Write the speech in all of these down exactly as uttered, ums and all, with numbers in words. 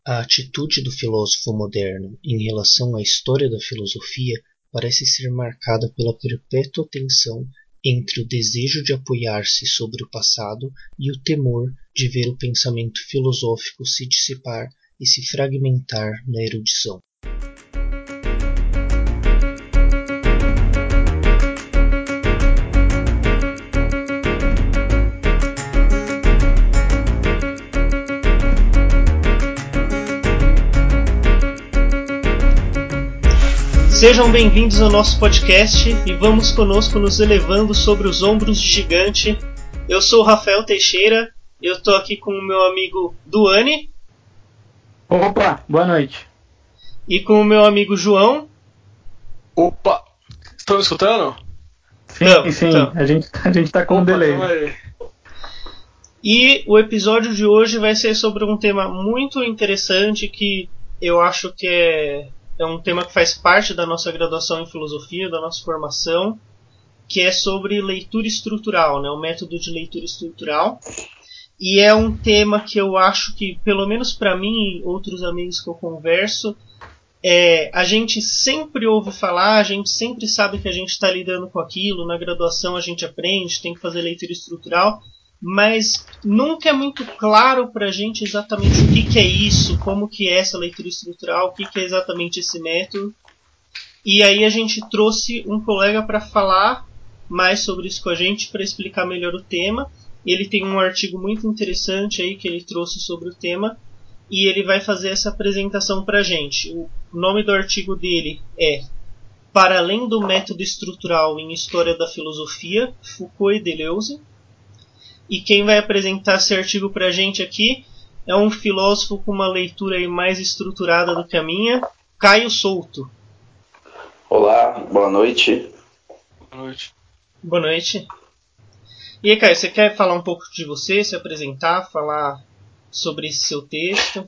A atitude do filósofo moderno em relação à história da filosofia parece ser marcada pela perpétua tensão entre o desejo de apoiar-se sobre o passado e o temor de ver o pensamento filosófico se dissipar e se fragmentar na erudição. Sejam bem-vindos ao nosso podcast e vamos conosco nos elevando sobre os ombros de gigante. Eu sou o Rafael Teixeira, eu estou aqui com o meu amigo Duane. Opa, boa noite. E com o meu amigo João. Opa, estão me escutando? Sim, Tamo, sim, tamo. A gente a gente tá com Opa, um delay. tamo aí. E o episódio de hoje vai ser sobre um tema muito interessante que eu acho que é... É um tema que faz parte da nossa graduação em filosofia, da nossa formação, que é sobre leitura estrutural, né? O método de leitura estrutural. E é um tema que eu acho que, pelo menos para mim e outros amigos que eu converso, é, a gente sempre ouve falar, a gente sempre sabe que a gente está lidando com aquilo, na graduação a gente aprende, tem que fazer leitura estrutural, mas nunca é muito claro para a gente exatamente o que, que é isso, como que é essa leitura estrutural, o que, que é exatamente esse método. E aí a gente trouxe um colega para falar mais sobre isso com a gente, para explicar melhor o tema. Ele tem um artigo muito interessante aí que ele trouxe sobre o tema, e ele vai fazer essa apresentação para a gente. O nome do artigo dele é Para Além do Método Estrutural em História da Filosofia, Foucault e Deleuze. E quem vai apresentar esse artigo para a gente aqui é um filósofo com uma leitura aí mais estruturada do que a minha, Caio Souto. Olá, boa noite. Boa noite. Boa noite. E aí, Caio, você quer falar um pouco de você, se apresentar, falar sobre esse seu texto?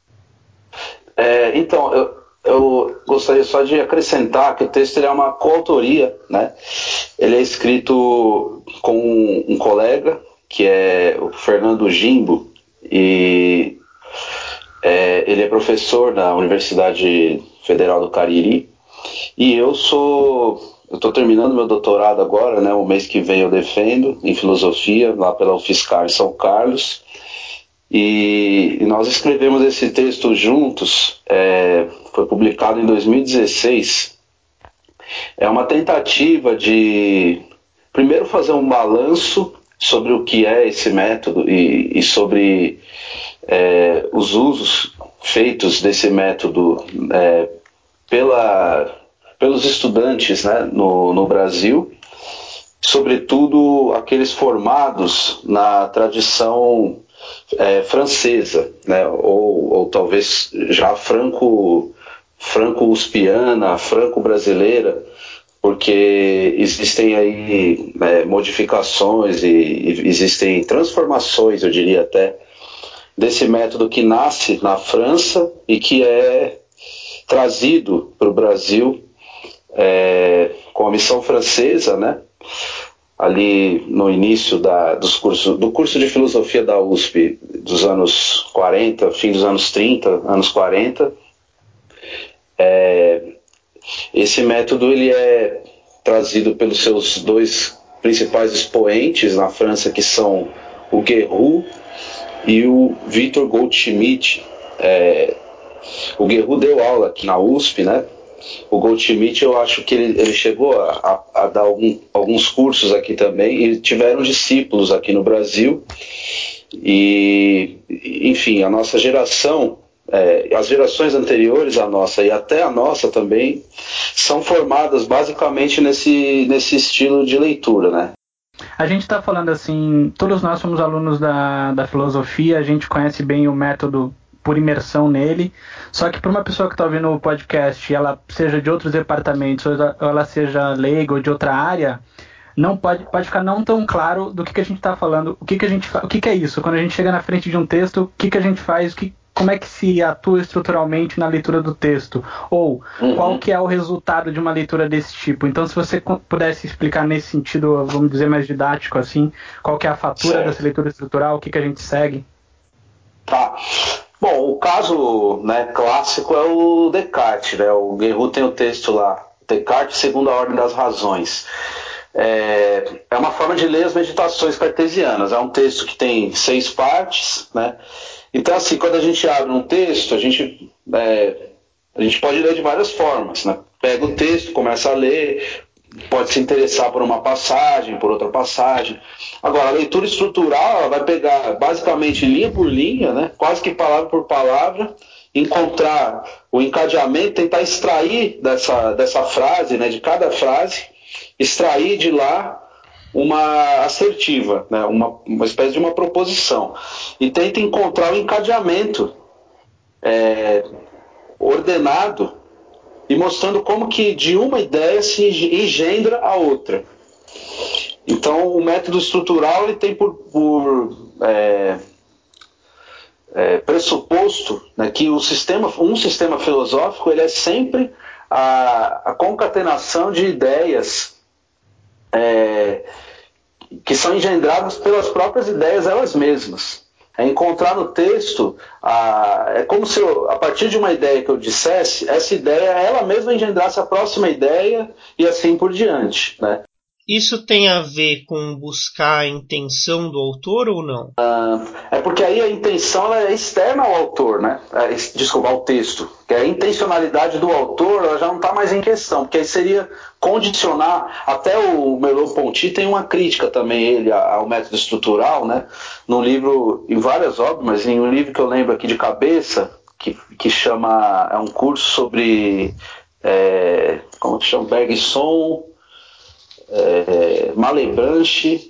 É, então, eu, eu gostaria só de acrescentar que o texto ele é uma coautoria, né? Ele é escrito com um, um colega, que é o Fernando Gimbo, e é, ele é professor na Universidade Federal do Cariri, e eu sou... Eu estou terminando meu doutorado agora, né? O mês que vem eu defendo em filosofia, lá pela UFSCar em São Carlos. E, e nós escrevemos esse texto juntos, é, foi publicado em dois mil e dezesseis. É uma tentativa de, primeiro, fazer um balanço sobre o que é esse método e, e sobre é, os usos feitos desse método é, pela... pelos estudantes, né, no, no Brasil, sobretudo aqueles formados na tradição é, francesa, né, ou, ou talvez já franco, franco-uspiana, franco-brasileira, porque existem aí é, modificações e, e existem transformações, eu diria até, desse método que nasce na França e que é trazido para o Brasil É, com a missão francesa, né? Ali no início da, dos cursos, do curso de filosofia da U S P dos anos quarenta, fim dos anos trinta, anos quarenta. É, esse método ele é trazido pelos seus dois principais expoentes na França, que são o Guéroult e o Victor Goldschmidt. É, o Guéroult deu aula aqui na U S P, né? O Goldschmidt, eu acho que ele, ele chegou a, a, a dar algum, alguns cursos aqui também, e tiveram discípulos aqui no Brasil. E, enfim, a nossa geração, é, as gerações anteriores à nossa e até a nossa também, são formadas basicamente nesse, nesse estilo de leitura, né? A gente está falando assim, todos nós somos alunos da, da filosofia, a gente conhece bem o método por imersão nele, só que para uma pessoa que está ouvindo o podcast, ela seja de outros departamentos, ou ela seja leiga ou de outra área, não pode, pode ficar não tão claro do que, que a gente está falando, o que, que a gente o que, que é isso, quando a gente chega na frente de um texto, o que, que a gente faz, o que, como é que se atua estruturalmente na leitura do texto, ou uhum. qual que é o resultado de uma leitura desse tipo. Então, se você pudesse explicar nesse sentido, vamos dizer, mais didático, assim, qual que é a fatura certo. dessa leitura estrutural, o que, que a gente segue? Tá. Bom, o caso, né, clássico é o Descartes, né? O Guerrero tem o texto lá, Descartes, Segunda Ordem das Razões. É, é uma forma de ler as meditações cartesianas. É um texto que tem seis partes, né? Então, assim, quando a gente abre um texto, a gente, é, a gente pode ler de várias formas, né? Pega o texto, começa a ler, pode se interessar por uma passagem, por outra passagem. Agora, a leitura estrutural, ela vai pegar basicamente linha por linha, né? Quase que palavra por palavra, encontrar o encadeamento, tentar extrair dessa, dessa frase, né, de cada frase, extrair de lá uma assertiva, né, uma, uma espécie de uma proposição. E tenta encontrar o encadeamento é, ordenado e mostrando como que de uma ideia se engendra a outra. Então, o método estrutural ele tem por, por é, é, pressuposto, né, que o sistema, um sistema filosófico ele é sempre a, a concatenação de ideias é, que são engendradas pelas próprias ideias elas mesmas. É encontrar no texto, a, é como se eu, a partir de uma ideia que eu dissesse, essa ideia ela mesma engendrasse a próxima ideia e assim por diante, né? Isso tem a ver com buscar a intenção do autor ou não? É porque aí a intenção é externa ao autor, né? É, desculpa, ao texto. Que a intencionalidade do autor ela já não está mais em questão, porque aí seria condicionar. Até o Merleau-Ponty tem uma crítica também ele ao método estrutural, né? Num livro, em várias obras, mas em um livro que eu lembro aqui de cabeça, que, que chama, é um curso sobre, é, como que chama? Bergson, é, Malebranche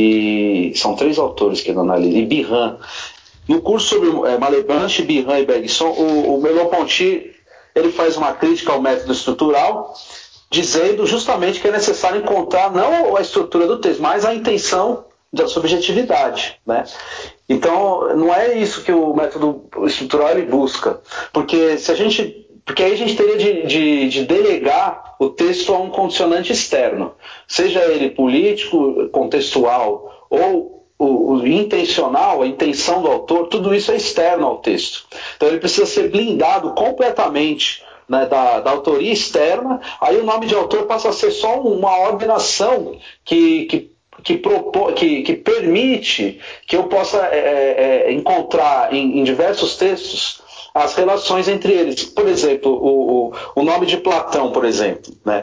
e são três autores que ele analisa, e Bihan. No curso sobre é, Malebranche, Bihan e Bergson, o, o Merleau-Ponty ele faz uma crítica ao método estrutural, dizendo justamente que é necessário encontrar não a estrutura do texto, mas a intenção da subjetividade, né? Então, não é isso que o método estrutural ele busca, porque se a gente Porque aí a gente teria de, de, de delegar o texto a um condicionante externo, seja ele político, contextual ou o, o intencional, a intenção do autor, tudo isso é externo ao texto. Então ele precisa ser blindado completamente, né, da, da autoria externa, aí o nome de autor passa a ser só uma ordenação que... que Que, propô, que, que permite que eu possa é, é, encontrar em, em diversos textos as relações entre eles. Por exemplo, o, o, o nome de Platão, por exemplo, né?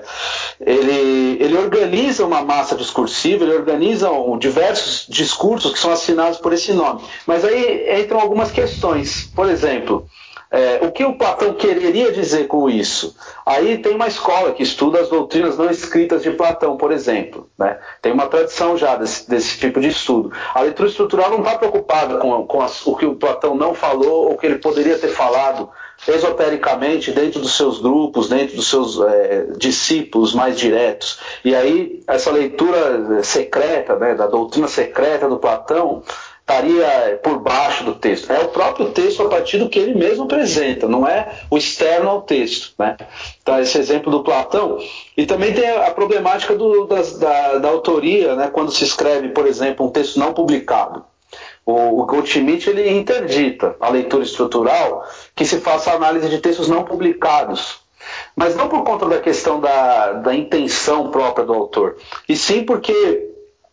ele, ele organiza uma massa discursiva, ele organiza um, diversos discursos que são assinados por esse nome. Mas aí entram algumas questões. Por exemplo, É, o que o Platão quereria dizer com isso? Aí tem uma escola que estuda as doutrinas não escritas de Platão, por exemplo, né? Tem uma tradição já desse, desse tipo de estudo. A leitura estrutural não está preocupada com, com as, o que o Platão não falou ou que ele poderia ter falado esotericamente dentro dos seus grupos, dentro dos seus é, discípulos mais diretos. E aí essa leitura secreta, né, da doutrina secreta do Platão estaria por baixo do texto. É o próprio texto a partir do que ele mesmo apresenta, não é o externo ao texto, né? Então, esse exemplo do Platão. E também tem a problemática do, das, da, da autoria, né? Quando se escreve, por exemplo, um texto não publicado. O, o Goldschmidt ele interdita a leitura estrutural que se faça análise de textos não publicados. Mas não por conta da questão da, da intenção própria do autor, e sim porque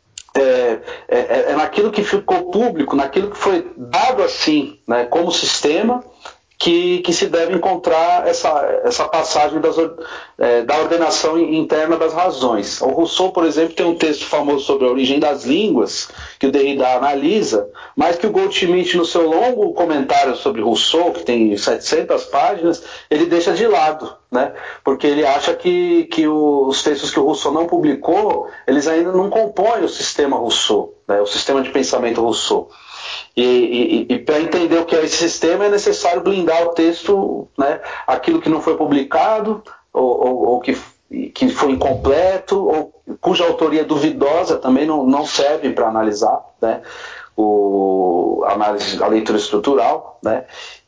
É, é, é naquilo que ficou público, naquilo que foi dado assim, né, como sistema, que, que se deve encontrar essa, essa passagem das, é, da ordenação interna das razões. O Rousseau, por exemplo, tem um texto famoso sobre a origem das línguas, que o Derrida analisa, mas que o Goldschmidt, no seu longo comentário sobre Rousseau, que tem setecentas páginas, ele deixa de lado, né? Porque ele acha que, que os textos que o Rousseau não publicou, eles ainda não compõem o sistema Rousseau, né? O sistema de pensamento Rousseau. E, e, e para entender o que é esse sistema é necessário blindar o texto, né? Aquilo que não foi publicado ou, ou, ou que, que foi incompleto ou cuja autoria é duvidosa também não, não serve para analisar, né? o, a, análise, a leitura estrutural, né?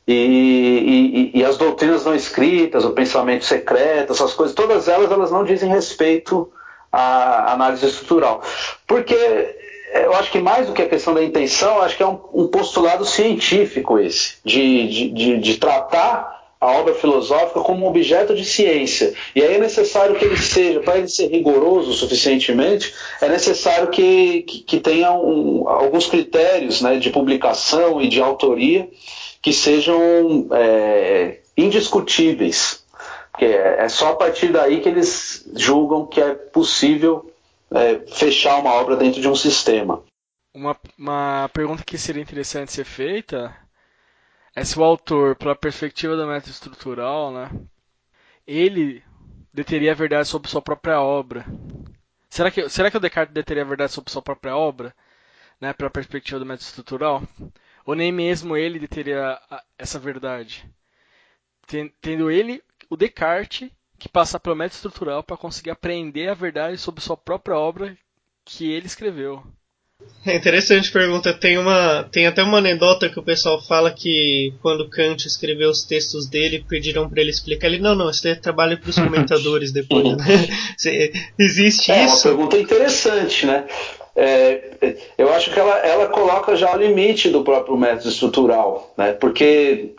E, e, e as doutrinas não escritas, o pensamento secreto, essas coisas, todas elas, elas não dizem respeito à análise estrutural, porque eu acho que mais do que a questão da intenção, acho que é um, um postulado científico esse, de, de, de, de tratar a obra filosófica como um objeto de ciência. E aí é necessário que ele seja, para ele ser rigoroso suficientemente, é necessário que, que, que tenha um, alguns critérios, né, de publicação e de autoria que sejam é, indiscutíveis. Porque é só a partir daí que eles julgam que é possível é, fechar uma obra dentro de um sistema. Uma, uma pergunta que seria interessante ser feita é se o autor, pela perspectiva do método estrutural, né, ele deteria a verdade sobre sua própria obra. Será que, será que o Descartes deteria a verdade sobre sua própria obra, né, pela perspectiva do método estrutural? Ou nem mesmo ele deteria essa verdade? Tendo ele, o Descartes, que passar pelo método estrutural para conseguir aprender a verdade sobre sua própria obra que ele escreveu. É interessante a pergunta. Tem, uma, tem até uma anedota que o pessoal fala que quando Kant escreveu os textos dele, pediram para ele explicar. Ele, não, não, isso é trabalho para os comentadores depois. Né? Existe é, isso? É uma pergunta interessante, né? É, eu acho que ela, ela coloca já o limite do próprio método estrutural, né? Porque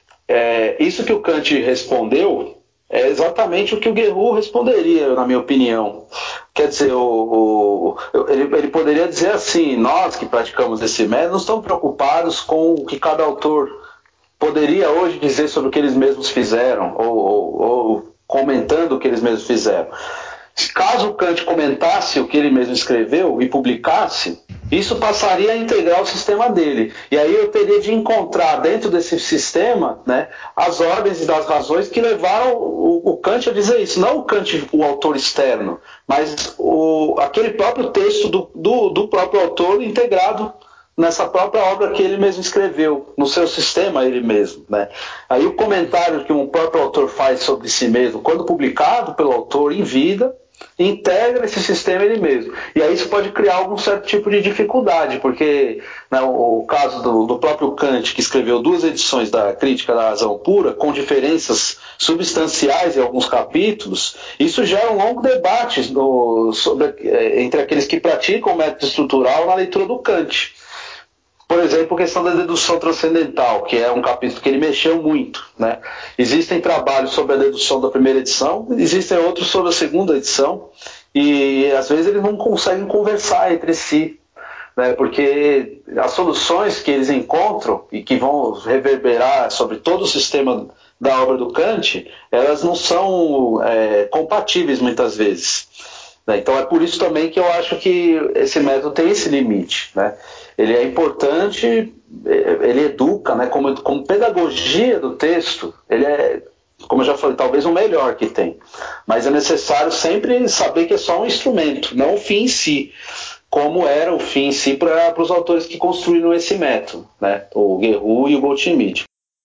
é, isso que o Kant respondeu é exatamente o que o Guerrero responderia, na minha opinião. Quer dizer, o, o, ele, ele poderia dizer assim: nós que praticamos esse método não estamos preocupados com o que cada autor poderia hoje dizer sobre o que eles mesmos fizeram, ou, ou, ou comentando o que eles mesmos fizeram. Caso o Kant comentasse o que ele mesmo escreveu e publicasse, isso passaria a integrar o sistema dele. E aí eu teria de encontrar dentro desse sistema, né, as ordens e das razões que levaram o, o Kant a dizer isso. Não o Kant, o autor externo, mas o, aquele próprio texto do, do, do próprio autor integrado nessa própria obra que ele mesmo escreveu, no seu sistema ele mesmo, né? Aí o comentário que um próprio autor faz sobre si mesmo, quando publicado pelo autor em vida, integra esse sistema ele mesmo. E aí isso pode criar algum certo tipo de dificuldade, porque, né, o, o caso do, do próprio Kant, que escreveu duas edições da Crítica da Razão Pura, com diferenças substanciais em alguns capítulos, isso gera um longo debate no, sobre, entre aqueles que praticam o método estrutural na leitura do Kant. Por exemplo, a questão da dedução transcendental, que é um capítulo que ele mexeu muito, né? Existem trabalhos sobre a dedução da primeira edição, existem outros sobre a segunda edição, e às vezes eles não conseguem conversar entre si, né? Porque as soluções que eles encontram e que vão reverberar sobre todo o sistema da obra do Kant, elas não são é, compatíveis muitas vezes. Então é por isso também que eu acho que esse método tem esse limite, né? Ele é importante, ele educa, né? como, como pedagogia do texto, ele é, como eu já falei, talvez o melhor que tem. Mas é necessário sempre saber que é só um instrumento, não o fim em si, como era o fim em si para os autores que construíram esse método, né? O Guerrero e o Goldschmidt.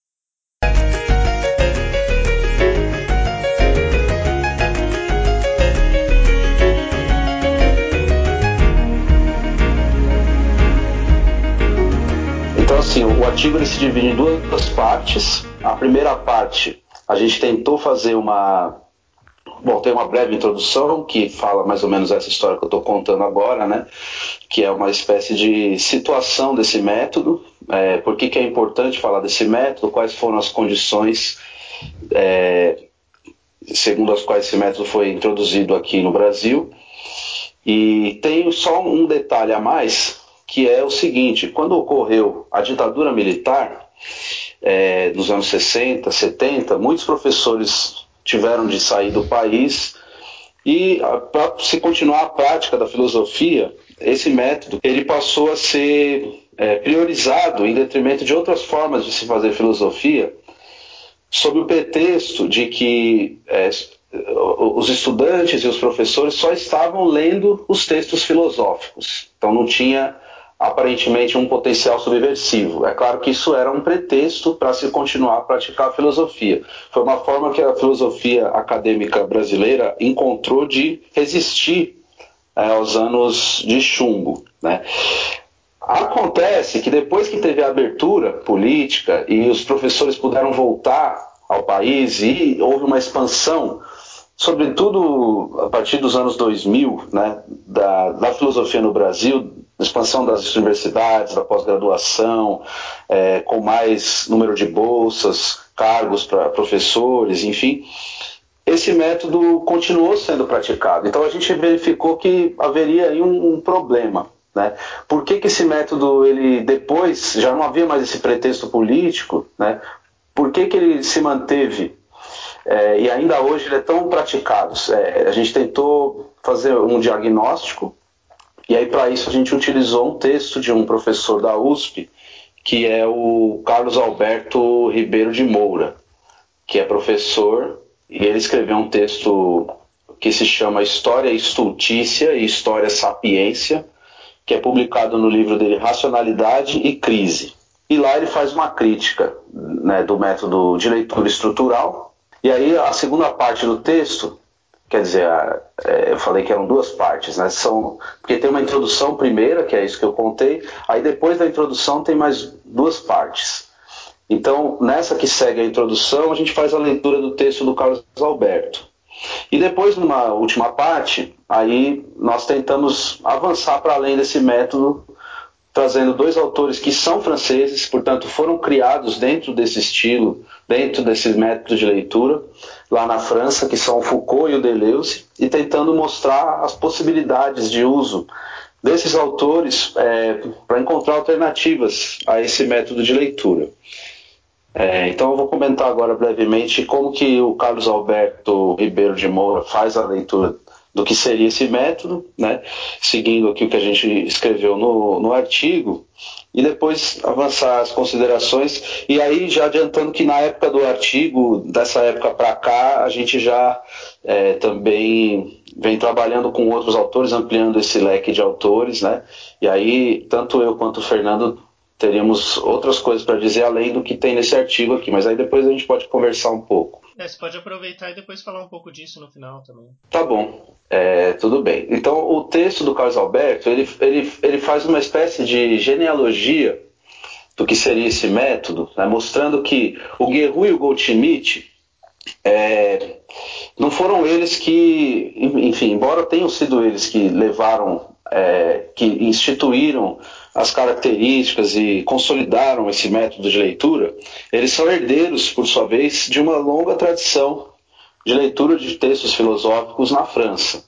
Então, assim, o artigo ele se divide em duas partes. A primeira parte, a gente tentou fazer uma... Bom, tem uma breve introdução que fala mais ou menos essa história que eu estou contando agora, né? Que é uma espécie de situação desse método. É, por que, que é importante falar desse método? Quais foram as condições é, segundo as quais esse método foi introduzido aqui no Brasil? E tem só um detalhe a mais, que é o seguinte: quando ocorreu a ditadura militar, é, nos anos sessenta, setenta, muitos professores tiveram de sair do país e, para se continuar a prática da filosofia, esse método ele passou a ser é, priorizado em detrimento de outras formas de se fazer filosofia, sob o pretexto de que é, os estudantes e os professores só estavam lendo os textos filosóficos. Então não tinha aparentemente um potencial subversivo. É claro que isso era um pretexto para se continuar a praticar a filosofia. Foi uma forma que a filosofia acadêmica brasileira encontrou de resistir é, aos anos de chumbo, né? Acontece que depois que teve a abertura política e os professores puderam voltar ao país e houve uma expansão, sobretudo a partir dos anos dois mil, né, da, da filosofia no Brasil, expansão das universidades, da pós-graduação, é, com mais número de bolsas, cargos para professores, enfim, esse método continuou sendo praticado. Então a gente verificou que haveria aí um, um problema, né? Por que que esse método, ele depois, já não havia mais esse pretexto político, né? Por que que ele se manteve é, e ainda hoje ele é tão praticado? É, a gente tentou fazer um diagnóstico e aí para isso a gente utilizou um texto de um professor da U S P, que é o Carlos Alberto Ribeiro de Moura, que é professor, e ele escreveu um texto que se chama História Estultícia e História Sapiência, que é publicado no livro dele Racionalidade e Crise. E lá ele faz uma crítica, né, do método de leitura estrutural. E aí a segunda parte do texto, quer dizer, eu falei que eram duas partes, né? São, porque tem uma introdução primeira, que é isso que eu contei, aí depois da introdução tem mais duas partes. Então, nessa que segue a introdução, a gente faz a leitura do texto do Carlos Alberto. E depois, numa última parte, aí nós tentamos avançar para além desse método, trazendo dois autores que são franceses, portanto foram criados dentro desse estilo, dentro desse método de leitura, lá na França, que são o Foucault e o Deleuze, e tentando mostrar as possibilidades de uso desses autores é, para encontrar alternativas a esse método de leitura. É, então eu vou comentar agora brevemente como que o Carlos Alberto Ribeiro de Moura faz a leitura do que seria esse método, né, seguindo aqui o que a gente escreveu no, no artigo, e depois avançar as considerações, e aí já adiantando que na época do artigo, dessa época para cá, a gente já é, também vem trabalhando com outros autores, ampliando esse leque de autores, né, e aí tanto eu quanto o Fernando teríamos outras coisas para dizer além do que tem nesse artigo aqui, mas aí depois a gente pode conversar um pouco. É, você pode aproveitar e depois falar um pouco disso no final também. Tá bom, é, tudo bem. Então o texto do Carlos Alberto, ele, ele, ele faz uma espécie de genealogia do que seria esse método, né, mostrando que o Guerrou e o Goldschmidt é, não foram eles que, enfim, embora tenham sido eles que levaram, é, que instituíram as características e consolidaram esse método de leitura, eles são herdeiros, por sua vez, de uma longa tradição de leitura de textos filosóficos na França,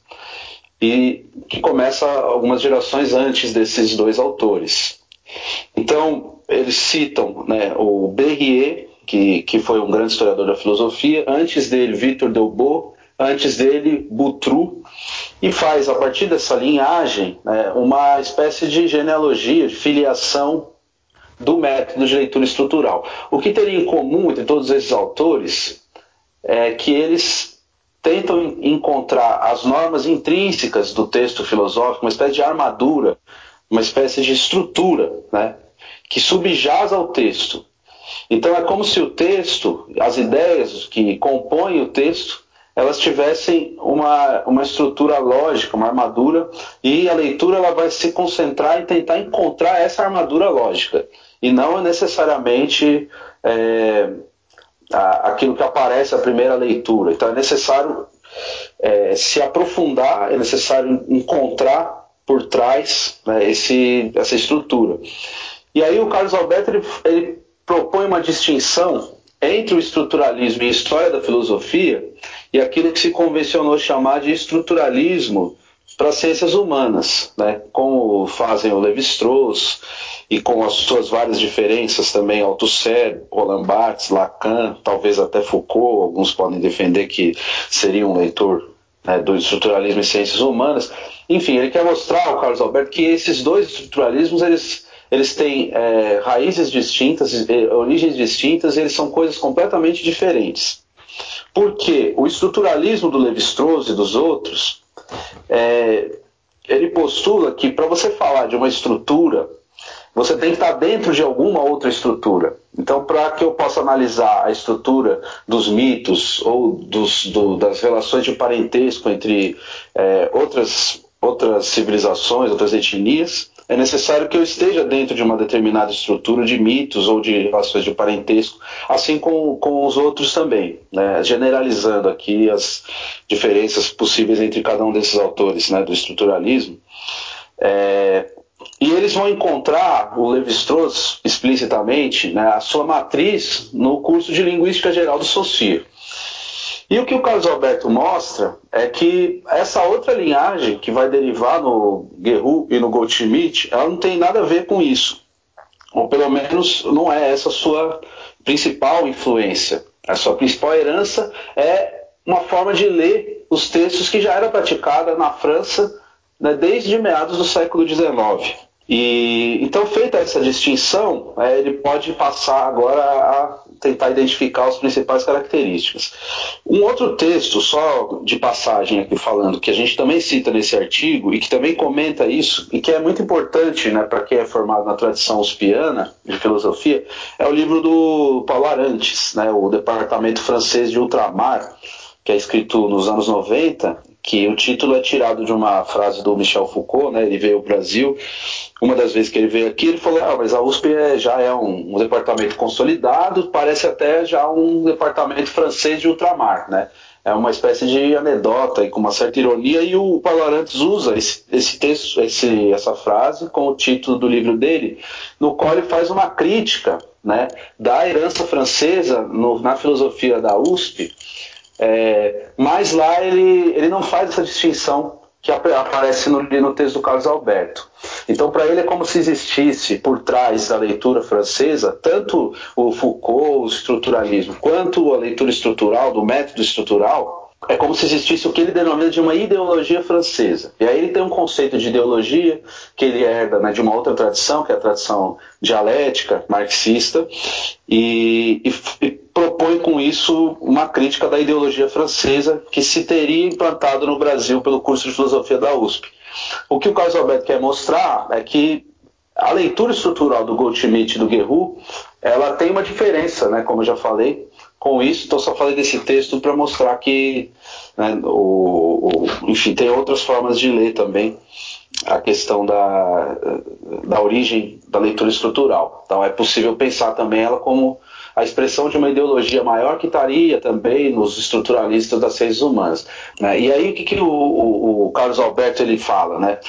e que começa algumas gerações antes desses dois autores. Então, eles citam, né, o Berrier, que, que foi um grande historiador da filosofia, antes dele Victor Delbo, antes dele Boutroux, e faz, a partir dessa linhagem, né, uma espécie de genealogia, de filiação do método de leitura estrutural. O que teria em comum entre todos esses autores é que eles tentam encontrar as normas intrínsecas do texto filosófico, uma espécie de armadura, uma espécie de estrutura, né, que subjaz ao texto. Então é como se o texto, as ideias que compõem o texto, elas tivessem uma, uma estrutura lógica, uma armadura, e a leitura ela vai se concentrar em tentar encontrar essa armadura lógica, e não necessariamente é, aquilo que aparece à primeira leitura. Então é necessário é, se aprofundar, é necessário encontrar por trás, né, esse, essa estrutura. E aí o Carlos Alberto ele, ele propõe uma distinção entre o estruturalismo e a história da filosofia e aquilo que se convencionou chamar de estruturalismo para as ciências humanas, né, como fazem o Lévi-Strauss e com as suas várias diferenças também, Althusser, Roland Barthes, Lacan, talvez até Foucault, alguns podem defender que seria um leitor, né, do estruturalismo e ciências humanas. Enfim, ele quer mostrar ao Carlos Alberto que esses dois estruturalismos eles, eles têm é, raízes distintas, origens distintas, e eles são coisas completamente diferentes. Porque o estruturalismo do Lévi-Strauss e dos outros, é, ele postula que para você falar de uma estrutura, você tem que estar dentro de alguma outra estrutura. Então, para que eu possa analisar a estrutura dos mitos ou dos, do, das relações de parentesco entre é, outras, outras civilizações, outras etnias, é necessário que eu esteja dentro de uma determinada estrutura de mitos ou de relações de parentesco, assim como com os outros também, né? Generalizando aqui as diferenças possíveis entre cada um desses autores, né, do estruturalismo. É, e eles vão encontrar, o Lévi-Strauss explicitamente, né, a sua matriz no curso de Linguística Geral do Saussure. E o que o Carlos Alberto mostra é que essa outra linhagem que vai derivar no Guerroux e no Goldschmidt, ela não tem nada a ver com isso. Ou pelo menos não é essa a sua principal influência. A sua principal herança é uma forma de ler os textos que já era praticada na França, né, desde meados do século dezenove. E, então, feita essa distinção, é, ele pode passar agora a tentar identificar as principais características. Um outro texto, só de passagem aqui falando, que a gente também cita nesse artigo e que também comenta isso, e que é muito importante, né, para quem é formado na tradição uspiana de filosofia, é o livro do Paulo Arantes, né, o Departamento Francês de Ultramar, que é escrito nos anos noventa, que o título é tirado de uma frase do Michel Foucault, né, ele veio ao Brasil, uma das vezes que ele veio aqui, ele falou, ah, mas a U S P é, já é um, um departamento consolidado, parece até já um departamento francês de ultramar, né? É uma espécie de anedota e com uma certa ironia, e o Paulo Arantes usa esse, esse texto, esse, essa frase com o título do livro dele, no qual ele faz uma crítica, né, da herança francesa no, na filosofia da U S P, é, mas lá ele, ele não faz essa distinção que aparece no, no texto do Carlos Alberto. Então, para ele é como se existisse por trás da leitura francesa tanto o Foucault, o estruturalismo, quanto a leitura estrutural, do método estrutural. É como se existisse o que ele denomina de uma ideologia francesa. E aí ele tem um conceito de ideologia que ele herda, né, de uma outra tradição, que é a tradição dialética, marxista, e, e, e propõe com isso uma crítica da ideologia francesa que se teria implantado no Brasil pelo curso de filosofia da U S P. O que o Carlos Alberto quer mostrar é que a leitura estrutural do Goldschmidt e do Guerroux, ela tem uma diferença, né, como eu já falei, com isso. Então só falei desse texto para mostrar que, né, o, o, enfim, tem outras formas de ler também a questão da, da origem da leitura estrutural. Então é possível pensar também ela como a expressão de uma ideologia maior que estaria também nos estruturalistas das ciências humanas, né? E aí o que, que o, o, o Carlos Alberto ele fala, né?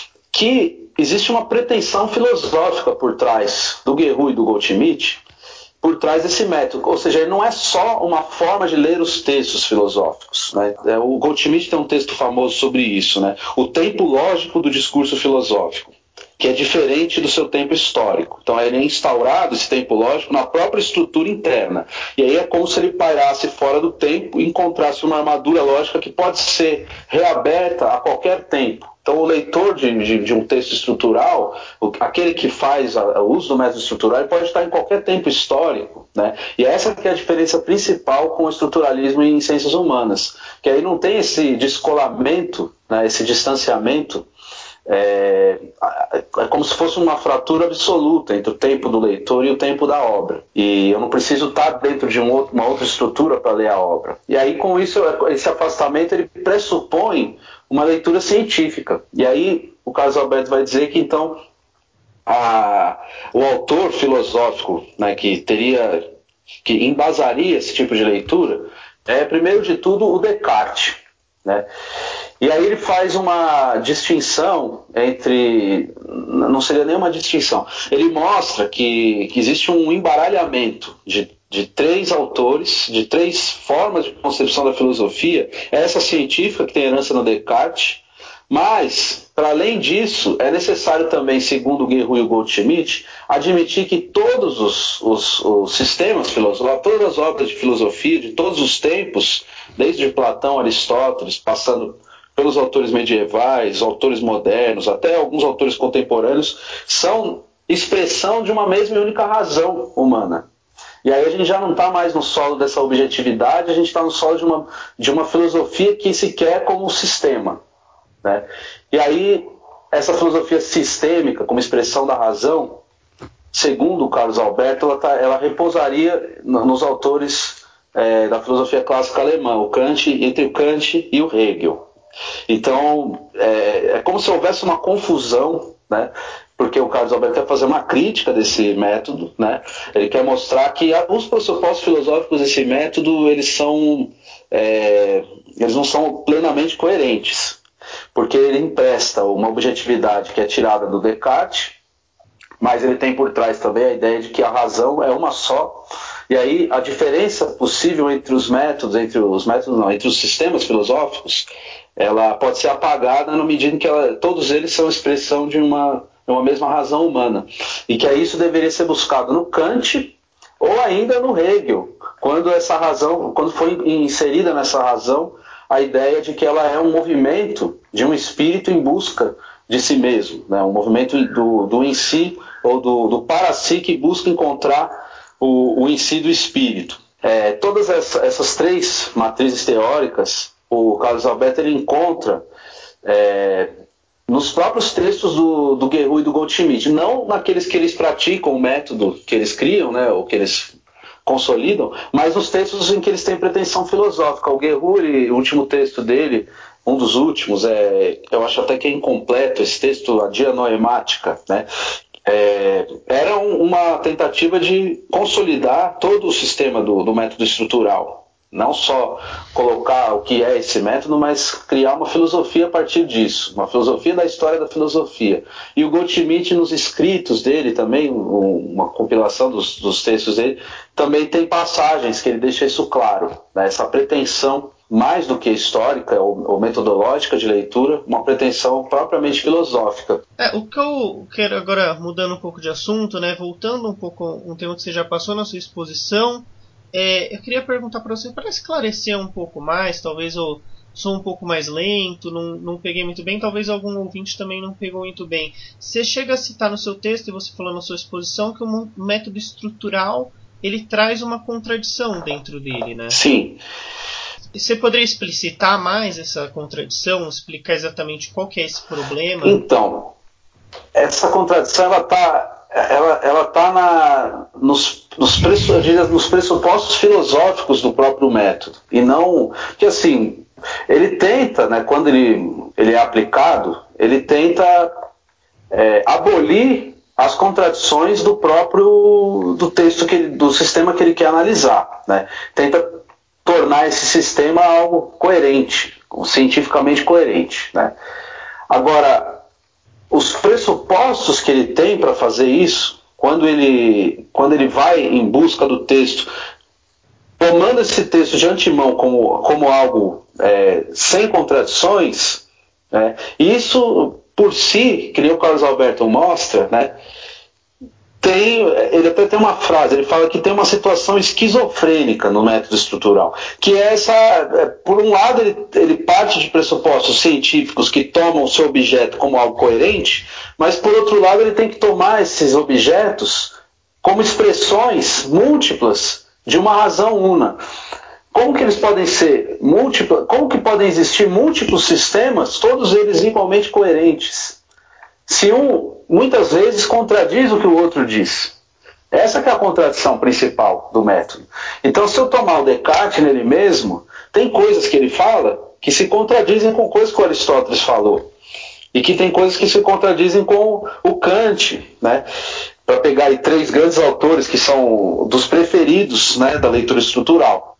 Que existe uma pretensão filosófica por trás do Guerroux e do Goldschmidt, por trás desse método, ou seja, ele não é só uma forma de ler os textos filosóficos, né? O Goldschmidt tem um texto famoso sobre isso, né? O tempo lógico do discurso filosófico, que é diferente do seu tempo histórico. Então ele é instaurado, esse tempo lógico, na própria estrutura interna. E aí é como se ele pairasse fora do tempo e encontrasse uma armadura lógica que pode ser reaberta a qualquer tempo. Então o leitor de, de, de um texto estrutural, o, aquele que faz a, o uso do método estrutural, ele pode estar em qualquer tempo histórico, né? E essa que é a diferença principal com o estruturalismo em ciências humanas, que aí não tem esse descolamento, né, esse distanciamento. É, é como se fosse uma fratura absoluta entre o tempo do leitor e o tempo da obra. E eu não preciso estar dentro de um outro, uma outra estrutura para ler a obra. E aí, com isso, esse afastamento ele pressupõe uma leitura científica. E aí, o Carlos Alberto vai dizer que, então, a, o autor filosófico, né, que teria, que embasaria esse tipo de leitura é, primeiro de tudo, o Descartes, né? E aí ele faz uma distinção entre... Não seria nenhuma distinção. Ele mostra que, que existe um embaralhamento de, de três autores, de três formas de concepção da filosofia. Essa científica, que tem herança no Descartes. Mas, para além disso, é necessário também, segundo o Guerroux e o Goldschmidt, admitir que todos os, os, os sistemas filosóficos, todas as obras de filosofia de todos os tempos, desde Platão, Aristóteles, passando pelos autores medievais, autores modernos, até alguns autores contemporâneos, são expressão de uma mesma e única razão humana. E aí a gente já não está mais no solo dessa objetividade, a gente está no solo de uma, de uma filosofia que se quer como um sistema, né? E aí essa filosofia sistêmica, como expressão da razão, segundo o Carlos Alberto, ela, tá, ela repousaria nos autores é, da filosofia clássica alemã, o Kant, entre o Kant e o Hegel. Então, é, é como se houvesse uma confusão, né? Porque o Carlos Alberto quer fazer uma crítica desse método, né? Ele quer mostrar que os pressupostos filosóficos desse método, eles, são, é, eles não são plenamente coerentes. porque ele empresta uma objetividade que é tirada do Descartes, mas ele tem por trás também a ideia de que a razão é uma só. E aí a diferença possível entre os métodos, entre os métodos não, entre os sistemas filosóficos, ela pode ser apagada na medida em que ela, todos eles são expressão de uma, uma mesma razão humana. E que aí isso deveria ser buscado no Kant ou ainda no Hegel, quando essa razão, quando foi inserida nessa razão a ideia de que ela é um movimento de um espírito em busca de si mesmo, né? Um movimento do, do em si ou do, do para si que busca encontrar o, o em si do espírito. É, todas essa, essas três matrizes teóricas, o Carlos Alberto ele encontra é, nos próprios textos do, do Guerrero e do Goldschmidt, não naqueles que eles praticam o método que eles criam, né, ou que eles consolidam, mas nos textos em que eles têm pretensão filosófica. O Guerrero, o último texto dele, um dos últimos, é, eu acho até que é incompleto esse texto, a Dianoemática, né? É, era um, uma tentativa de consolidar todo o sistema do, do método estrutural. Não só colocar o que é esse método, mas criar uma filosofia a partir disso, uma filosofia da história da filosofia. E o Goldschmidt, nos escritos dele também, um, uma compilação dos, dos textos dele, também tem passagens que ele deixa isso claro, né? Essa pretensão, mais do que histórica ou, ou metodológica de leitura, uma pretensão propriamente filosófica. É, o que eu quero agora, mudando um pouco de assunto, né, voltando um pouco um tema que você já passou na sua exposição, é, eu queria perguntar para você, para esclarecer um pouco mais, talvez eu sou um pouco mais lento, não, não peguei muito bem, talvez algum ouvinte também não pegou muito bem. Você chega a citar no seu texto, e você falou na sua exposição, que o método estrutural ele traz uma contradição dentro dele, né? Sim. Você poderia explicitar mais essa contradição, explicar exatamente qual que é esse problema? Então, essa contradição ela está ela, ela tá na, nos, nos, nos pressupostos filosóficos do próprio método. E não... Porque assim, ele tenta, né, quando ele, ele é aplicado, ele tenta é, abolir as contradições do próprio do texto, que ele, do sistema que ele quer analisar, né? Tenta tornar esse sistema algo coerente, cientificamente coerente, né? Agora, os pressupostos que ele tem para fazer isso, quando ele, quando ele vai em busca do texto, tomando esse texto de antemão como, como algo é, sem contradições, né? Isso por si, que nem o Carlos Alberto mostra, né? Tem, ele até tem uma frase, ele fala que tem uma situação esquizofrênica no método estrutural, que é essa, por um lado ele, ele parte de pressupostos científicos que tomam o seu objeto como algo coerente, mas por outro lado ele tem que tomar esses objetos como expressões múltiplas de uma razão una. Como que eles podem ser múltiplas, como que podem existir múltiplos sistemas, todos eles igualmente coerentes? Se um, muitas vezes, contradiz o que o outro diz. Essa que é a contradição principal do método. Então, se eu tomar o Descartes nele mesmo, tem coisas que ele fala que se contradizem com coisas que o Aristóteles falou. E que tem coisas que se contradizem com o Kant, né? Para pegar aí três grandes autores que são dos preferidos, né, da leitura estrutural.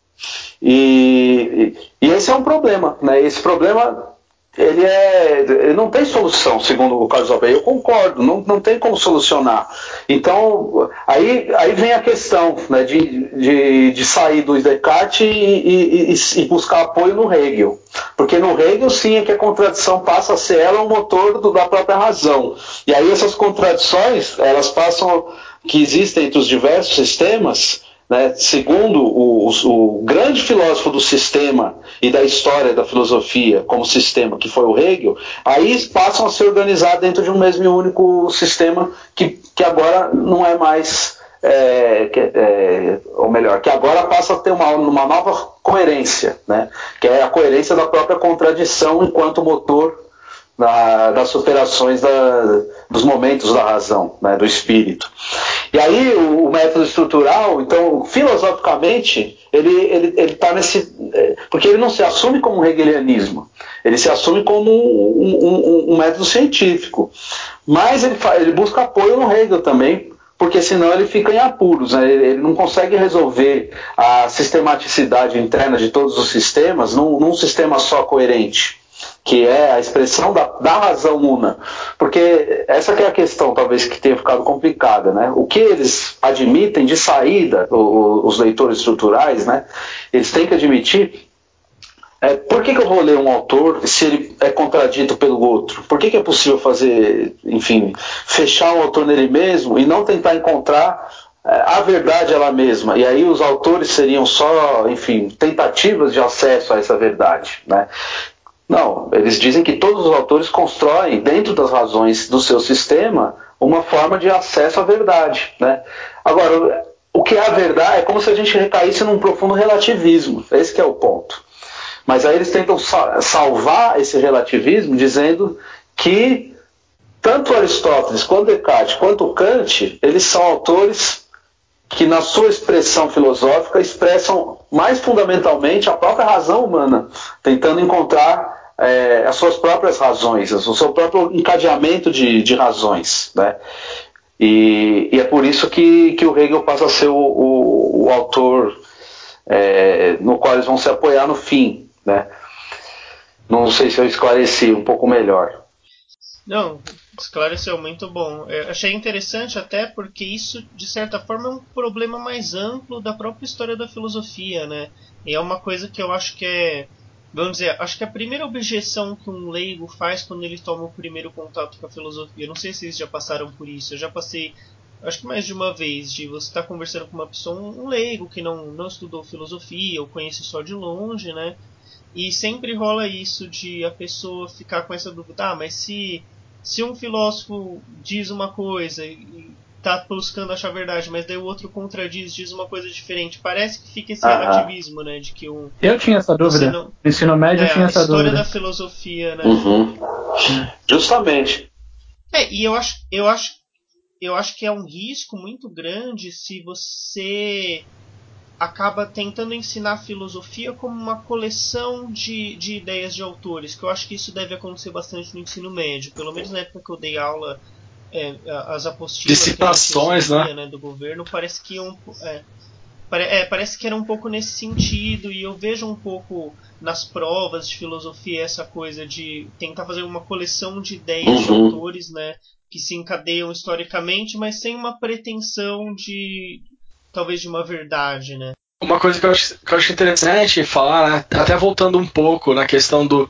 E, e, e esse é um problema, né? Esse problema... Ele, é, ele não tem solução, segundo o Carlos Alberto. Eu concordo, não, não tem como solucionar. Então, aí, aí vem a questão, né, de, de, de sair do Descartes e, e, e, e buscar apoio no Hegel. Porque no Hegel, sim, é que a contradição passa a ser ela o motor do, da própria razão. E aí essas contradições, elas passam, que existem entre os diversos sistemas, né, segundo o, o, o grande filósofo do sistema e da história da filosofia como sistema, que foi o Hegel, aí passam a se organizar dentro de um mesmo e único sistema que, que agora não é mais, é, que, é, ou melhor, que agora passa a ter uma, uma nova coerência, né, que é a coerência da própria contradição enquanto motor Da, das superações da, dos momentos da razão, né, do espírito. E aí o, o método estrutural, então, filosoficamente, ele ele está nesse... Porque ele não se assume como um hegelianismo, ele se assume como um, um, um, um método científico. Mas ele, ele busca apoio no Hegel também, porque senão ele fica em apuros, né? Ele, ele não consegue resolver a sistematicidade interna de todos os sistemas num, num sistema só coerente, que é a expressão da, da razão una. Porque essa que é a questão, talvez, que tenha ficado complicada, né? O que eles admitem de saída, o, os leitores estruturais, né? Eles têm que admitir, é, por que, que eu vou ler um autor se ele é contradito pelo outro? Por que, que é possível fazer, enfim, fechar um autor nele mesmo e não tentar encontrar é, a verdade ela mesma? E aí os autores seriam só, enfim, tentativas de acesso a essa verdade, né? Não, eles dizem que todos os autores constroem, dentro das razões do seu sistema, uma forma de acesso à verdade, né? Agora, o que é a verdade é como se a gente recaísse num profundo relativismo. Esse que é o ponto. Mas aí eles tentam salvar esse relativismo dizendo que tanto Aristóteles, quanto Descartes, quanto Kant, eles são autores que na sua expressão filosófica expressam mais fundamentalmente a própria razão humana, tentando encontrar é, as suas próprias razões, o seu próprio encadeamento de, de razões, né? E, e é por isso que, que o Hegel passa a ser o, o, o autor é, no qual eles vão se apoiar no fim, né? Não sei se eu esclareci um pouco melhor. Não, esclareceu, muito bom. Eu achei interessante até porque isso, de certa forma, é um problema mais amplo da própria história da filosofia, né? E é uma coisa que eu acho que é, vamos dizer, acho que a primeira objeção que um leigo faz quando ele toma o primeiro contato com a filosofia, não sei se vocês já passaram por isso, eu já passei, acho que mais de uma vez, de você estar conversando com uma pessoa, um leigo que não, não estudou filosofia ou conhece só de longe, né? E sempre rola isso de a pessoa ficar com essa dúvida, ah, mas se... Se um filósofo diz uma coisa e está buscando achar verdade, mas daí o outro contradiz, diz uma coisa diferente, parece que fica esse Aham. relativismo, né? De que um, Eu tinha essa dúvida. não, No ensino médio é, eu tinha a essa história dúvida. da filosofia, né? Uhum. Justamente. É, e eu acho, eu acho, eu acho que é um risco muito grande se você acaba tentando ensinar a filosofia como uma coleção de, de ideias de autores, que eu acho que isso deve acontecer bastante no ensino médio, pelo menos na época que eu dei aula, é, as apostilas De que a gente citações, recebia, né? né, do governo, parece que um, é, pare, é, parece que era um pouco nesse sentido, e eu vejo um pouco nas provas de filosofia essa coisa de tentar fazer uma coleção de ideias de Uhum. autores, né, que se encadeiam historicamente, mas sem uma pretensão de talvez de uma verdade, né? Uma coisa que eu acho, que eu acho interessante falar, né, até voltando um pouco na questão do,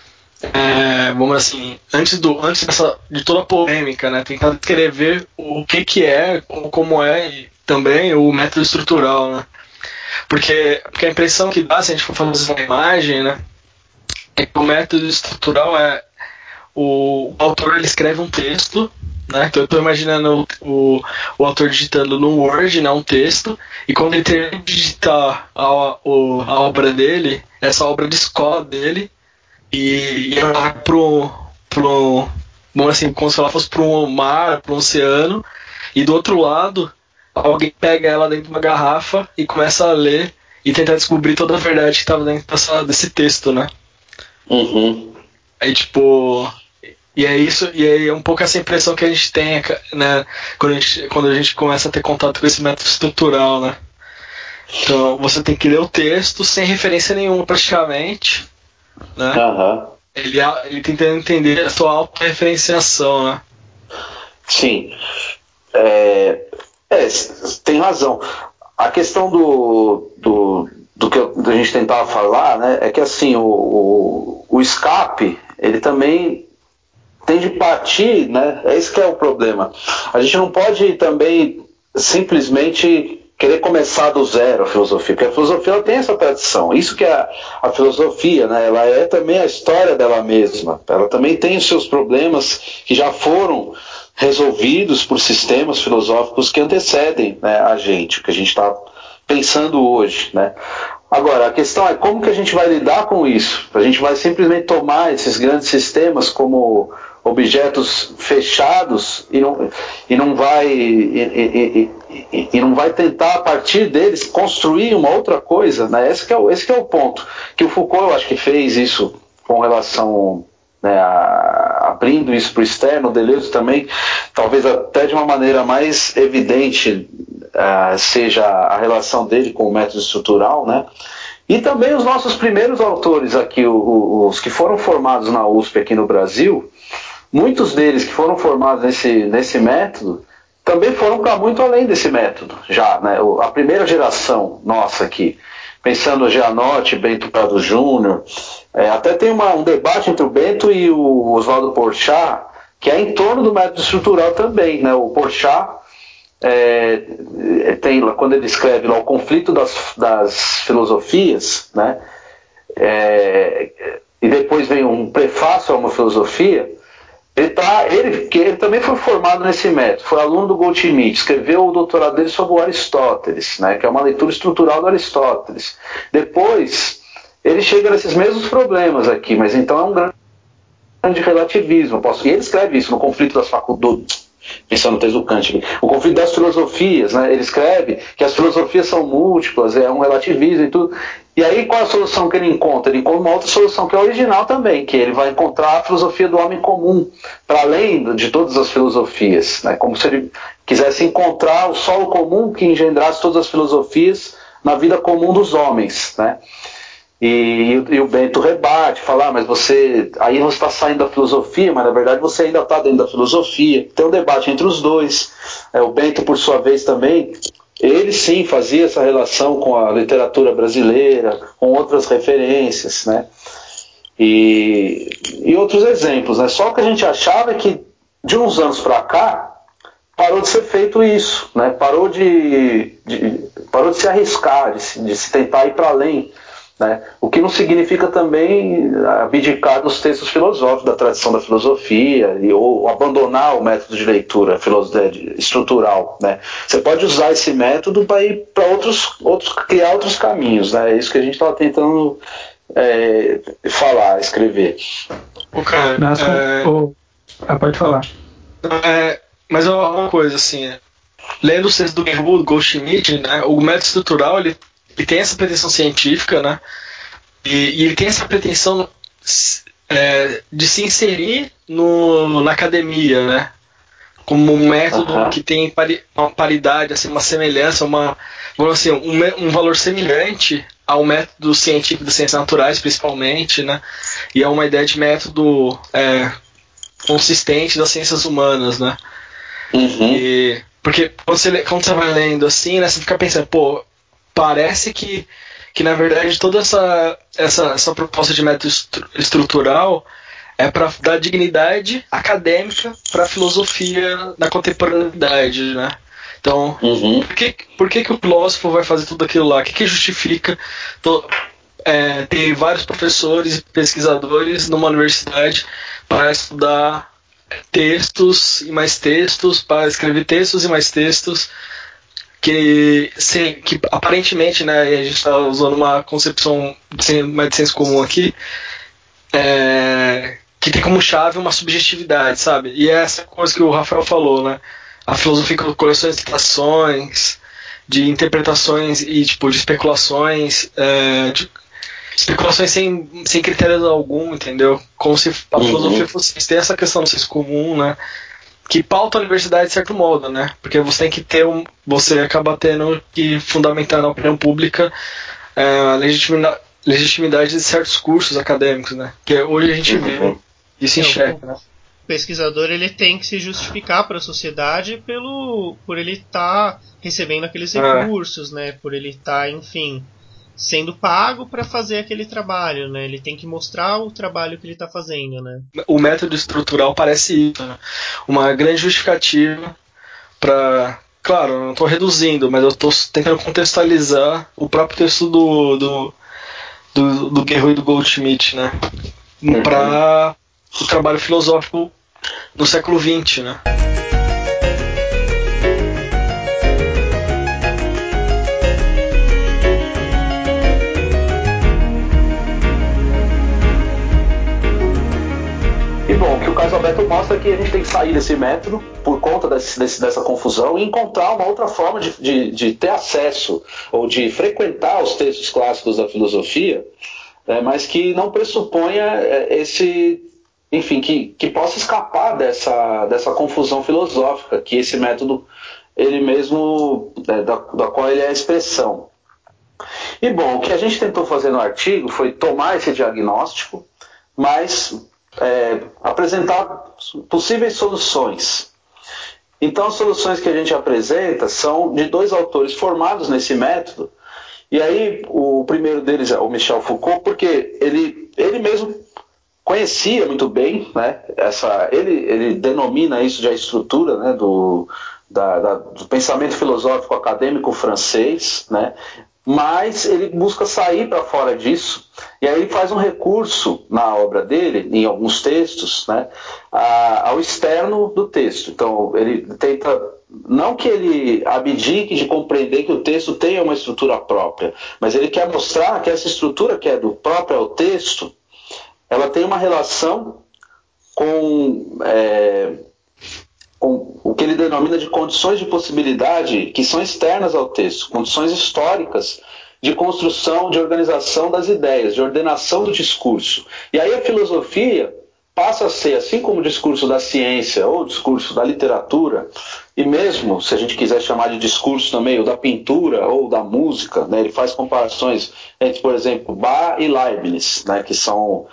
é, vamos assim, antes do, antes dessa, de toda a polêmica, né, tentar descrever o que que é, como é e também o método estrutural, né, porque, porque a impressão que dá se a gente for fazer uma imagem, né, é que o método estrutural é o, o autor ele escreve um texto, né? Então eu estou imaginando o, o autor digitando no Word, né, um texto, e quando ele termina de digitar a, o, a obra dele, essa obra de escola dele, e, e vai pro, pro, bom, assim, como se ela fosse para um mar, para um oceano, e do outro lado alguém pega ela dentro de uma garrafa e começa a ler e tentar descobrir toda a verdade que estava dentro dessa, desse texto, né? Uhum. Aí tipo, e é isso, e é um pouco essa impressão que a gente tem, né, quando a gente, quando a gente começa a ter contato com esse método estrutural, né? Então você tem que ler o texto sem referência nenhuma praticamente, né? Uhum. Ele, ele tenta entender a sua autorreferenciação, né? Sim. É, é, tem razão. A questão do, do, do que eu, a gente tentava falar, né, é que assim, o, o, o escape, ele também tem de partir, né? É esse que é o problema. A gente não pode também simplesmente querer começar do zero a filosofia, porque a filosofia ela tem essa tradição. Isso que é a, a filosofia, né? Ela é também a história dela mesma. Ela também tem os seus problemas que já foram resolvidos por sistemas filosóficos que antecedem, né, a gente, o que a gente está pensando hoje, né? Agora, a questão é como que a gente vai lidar com isso? A gente vai simplesmente tomar esses grandes sistemas como objetos fechados e não, e não vai e, e, e, e não vai tentar a partir deles construir uma outra coisa, né? Esse que é o, esse que é o ponto que o Foucault, eu acho que fez isso com relação, né, a, abrindo isso para o externo. O Deleuze também, talvez até de uma maneira mais evidente, uh, seja a relação dele com o método estrutural, né? E também os nossos primeiros autores aqui, os que foram formados na U S P aqui no Brasil, muitos deles que foram formados nesse, nesse método, também foram para muito além desse método, já, né? A primeira geração nossa aqui, pensando Gianotti, Bento Prado Júnior, é, até tem uma, um debate entre o Bento e o Oswaldo Porchat, que é em torno do método estrutural também, né? O Porchat, é, tem, quando ele escreve lá o conflito das, das filosofias, né? É, e depois vem um prefácio a uma filosofia, Ele, tá, ele, que ele também foi formado nesse método, foi aluno do Goldschmidt, escreveu o doutorado dele sobre o Aristóteles, né, que é uma leitura estrutural do Aristóteles. Depois, ele chega nesses mesmos problemas aqui, mas então é um grande relativismo. Posso, e ele escreve isso no Conflito das Faculdades, pensando no texto do Kant, o conflito das filosofias, né, ele escreve que as filosofias são múltiplas, é um relativismo e tudo. E aí qual é a solução que ele encontra? Ele encontra uma outra solução que é original também, que ele vai encontrar a filosofia do homem comum, para além de todas as filosofias, né? Como se ele quisesse encontrar o solo comum que engendrasse todas as filosofias na vida comum dos homens, né? E, e o Bento rebate, fala, ah, mas você, aí você está saindo da filosofia, mas na verdade você ainda está dentro da filosofia. Tem um debate entre os dois. É, o Bento, por sua vez, também, ele sim fazia essa relação com a literatura brasileira, com outras referências, né? E, e outros exemplos, né? Só que a gente achava é que de uns anos para cá parou de ser feito isso, né? Parou de, de parou de se arriscar, de se, de se tentar ir para além, né? O que não significa também abdicar dos textos filosóficos, da tradição da filosofia, e, ou abandonar o método de leitura estrutural, né? Você pode usar esse método para ir para outros, outros, criar outros caminhos, né? É isso que a gente estava tentando é, falar, escrever. O cara, Nossa, é... oh, ah, pode falar. É, mas é uma coisa assim, lendo os textos do Guerreiro, do Goldschmidt, né, o método estrutural ele ele tem essa pretensão científica, né? E, e ele tem essa pretensão é, de se inserir no, na academia, né? Como um método uhum. que tem pari, uma paridade, assim, uma semelhança, uma, assim, um, um valor semelhante ao método científico das ciências naturais, principalmente, né? E é uma ideia de método é, consistente das ciências humanas, né? Uhum. E, porque quando você, quando você vai lendo assim, né, você fica pensando, pô, parece que, que na verdade toda essa, essa, essa proposta de método estru- estrutural é para dar dignidade acadêmica para a filosofia da contemporaneidade, né? Então, uhum. por, que, por que, que o filósofo vai fazer tudo aquilo lá? O que, que justifica to, é, ter vários professores e pesquisadores numa universidade para estudar textos e mais textos, para escrever textos e mais textos? Que, sim, que aparentemente, né, a gente está usando uma concepção de, mais de senso comum aqui, é, que tem como chave uma subjetividade, sabe? E é essa coisa que o Rafael falou, né? A filosofia com coleções de citações, de interpretações e tipo, de especulações, é, de especulações sem, sem critérios algum, entendeu? Como se a uhum. filosofia fosse ter essa questão do senso comum, né? Que pauta a universidade de certo modo, né? Porque você tem que ter um, você acaba tendo que fundamentar na opinião pública é, a legitimidade, legitimidade de certos cursos acadêmicos, né? Que hoje a gente vê isso em xeque, né? O pesquisador ele tem que se justificar para a sociedade pelo por ele estar tá recebendo aqueles recursos, é. né? Por ele estar, tá, enfim, sendo pago para fazer aquele trabalho, né? Ele tem que mostrar o trabalho que ele está fazendo, né? O método estrutural parece isso, né? Uma grande justificativa para, claro, eu não estou reduzindo, mas eu estou tentando contextualizar o próprio texto do do do, do Guerreiro e do Goldschmidt, né? Uhum. Para o trabalho filosófico no século vinte, né? E bom, o que o caso Alberto mostra é que a gente tem que sair desse método por conta desse, desse, dessa confusão e encontrar uma outra forma de, de, de ter acesso ou de frequentar os textos clássicos da filosofia, é, mas que não pressuponha esse, enfim, que, que possa escapar dessa, dessa confusão filosófica que esse método ele mesmo, é, da, da qual ele é a expressão. E bom, o que a gente tentou fazer no artigo foi tomar esse diagnóstico, mas é, apresentar possíveis soluções. Então as soluções que a gente apresenta são de dois autores formados nesse método, e aí o primeiro deles é o Michel Foucault, porque ele, ele mesmo conhecia muito bem, né, essa, ele, ele denomina isso de a estrutura, né, do, da, da, do pensamento filosófico acadêmico francês, né, mas ele busca sair para fora disso, e aí ele faz um recurso na obra dele, em alguns textos, né, a, ao externo do texto. Então ele tenta, não que ele abdique de compreender que o texto tenha uma estrutura própria, mas ele quer mostrar que essa estrutura que é do próprio ao texto, ela tem uma relação com, é, com o que ele denomina de condições de possibilidade que são externas ao texto, condições históricas de construção, de organização das ideias, de ordenação do discurso. E aí a filosofia passa a ser, assim como o discurso da ciência ou o discurso da literatura, e mesmo, se a gente quiser chamar de discurso também, ou da pintura ou da música, né, ele faz comparações entre, por exemplo, Bach e Leibniz, né, que são,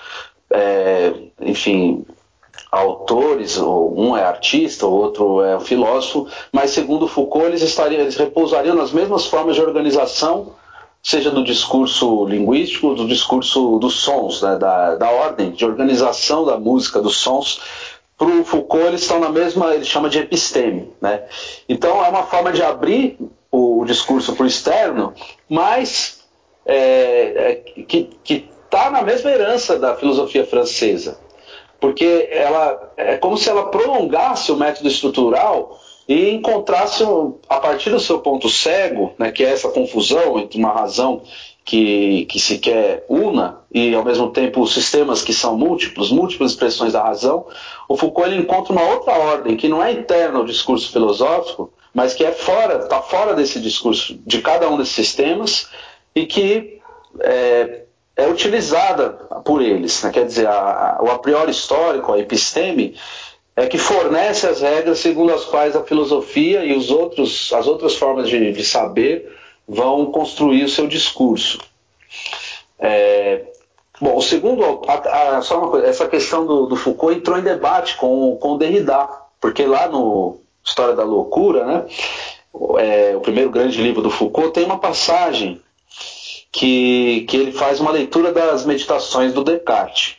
é, enfim, autores, um é artista, o outro é filósofo, mas segundo Foucault eles, estariam, eles repousariam nas mesmas formas de organização, seja do discurso linguístico, do discurso dos sons, né, da, da ordem de organização da música, dos sons. Para o Foucault eles estão na mesma, ele chama de episteme, né? Então é uma forma de abrir o, o discurso para o externo, mas é, é, que está na mesma herança da filosofia francesa, porque ela é como se ela prolongasse o método estrutural e encontrasse, a partir do seu ponto cego, né, que é essa confusão entre uma razão que, que se quer una e, ao mesmo tempo, sistemas que são múltiplos, múltiplas expressões da razão, o Foucault ele encontra uma outra ordem que não é interna ao discurso filosófico, mas que é fora, está fora desse discurso, de cada um desses sistemas, e que é, é utilizada por eles, né? Quer dizer, a, a, o a priori histórico, a episteme, é que fornece as regras segundo as quais a filosofia e os outros, as outras formas de, de saber vão construir o seu discurso. É, bom, o segundo, a, a, só uma coisa, essa questão do, do Foucault entrou em debate com, com o Derrida, porque lá no História da Loucura, né, é, o primeiro grande livro do Foucault, tem uma passagem que, que ele faz uma leitura das meditações do Descartes.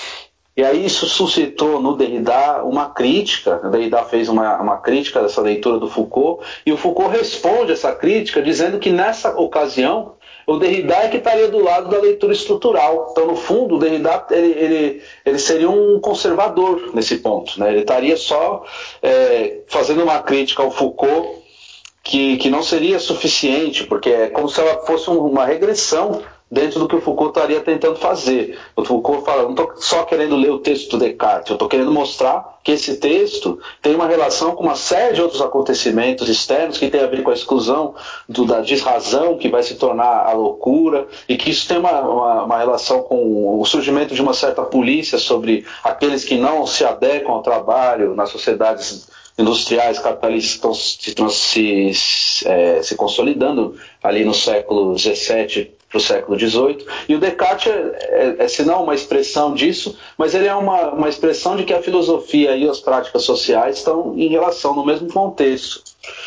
E aí isso suscitou no Derrida uma crítica, o Derrida fez uma, uma crítica dessa leitura do Foucault, e o Foucault responde essa crítica dizendo que nessa ocasião o Derrida é que estaria do lado da leitura estrutural. Então, no fundo, o Derrida ele, ele, ele seria um conservador nesse ponto, né? Ele estaria só é, fazendo uma crítica ao Foucault que, que não seria suficiente, porque é como se ela fosse uma regressão dentro do que o Foucault estaria tentando fazer. O Foucault fala, não estou só querendo ler o texto do Descartes, eu estou querendo mostrar que esse texto tem uma relação com uma série de outros acontecimentos externos que tem a ver com a exclusão do, da desrazão, que vai se tornar a loucura, e que isso tem uma, uma, uma relação com o surgimento de uma certa polícia sobre aqueles que não se adequam ao trabalho nas sociedades industriais capitalistas que estão se, se, é, se consolidando ali no século dezessete para o século dezoito, e o Descartes é, é, é, se não uma expressão disso, mas ele é uma, uma expressão de que a filosofia e as práticas sociais estão em relação no mesmo contexto.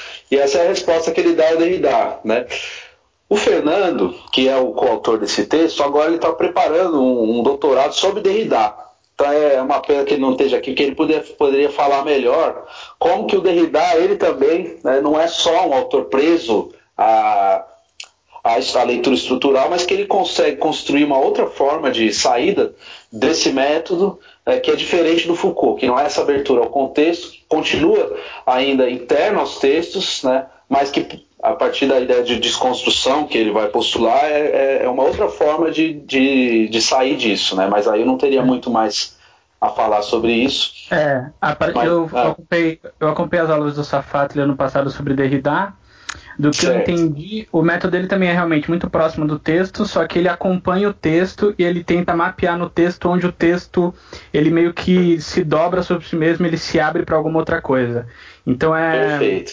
E essa é a resposta que ele dá ao Derrida, né? O Fernando, que é o coautor desse texto, agora ele está preparando um, um doutorado sobre Derrida. Então é uma pena que ele não esteja aqui, que ele poderia, poderia falar melhor como que o Derrida, ele também, né, não é só um autor preso a, a, a leitura estrutural, mas que ele consegue construir uma outra forma de saída desse método, é, que é diferente do Foucault, que não é essa abertura ao contexto, continua ainda interno aos textos, né, mas que a partir da ideia de desconstrução que ele vai postular é, é uma outra forma de, de, de sair disso, né? Mas aí eu não teria muito mais a falar sobre isso. É, a, Mas, eu, ah. acompanhei, eu acompanhei as aulas do Safatli ano passado sobre Derrida. Do que certo. Eu entendi, o método dele também é realmente muito próximo do texto, só que ele acompanha o texto e ele tenta mapear no texto onde o texto ele meio que se dobra sobre si mesmo, ele se abre para alguma outra coisa. Então é... Perfeito.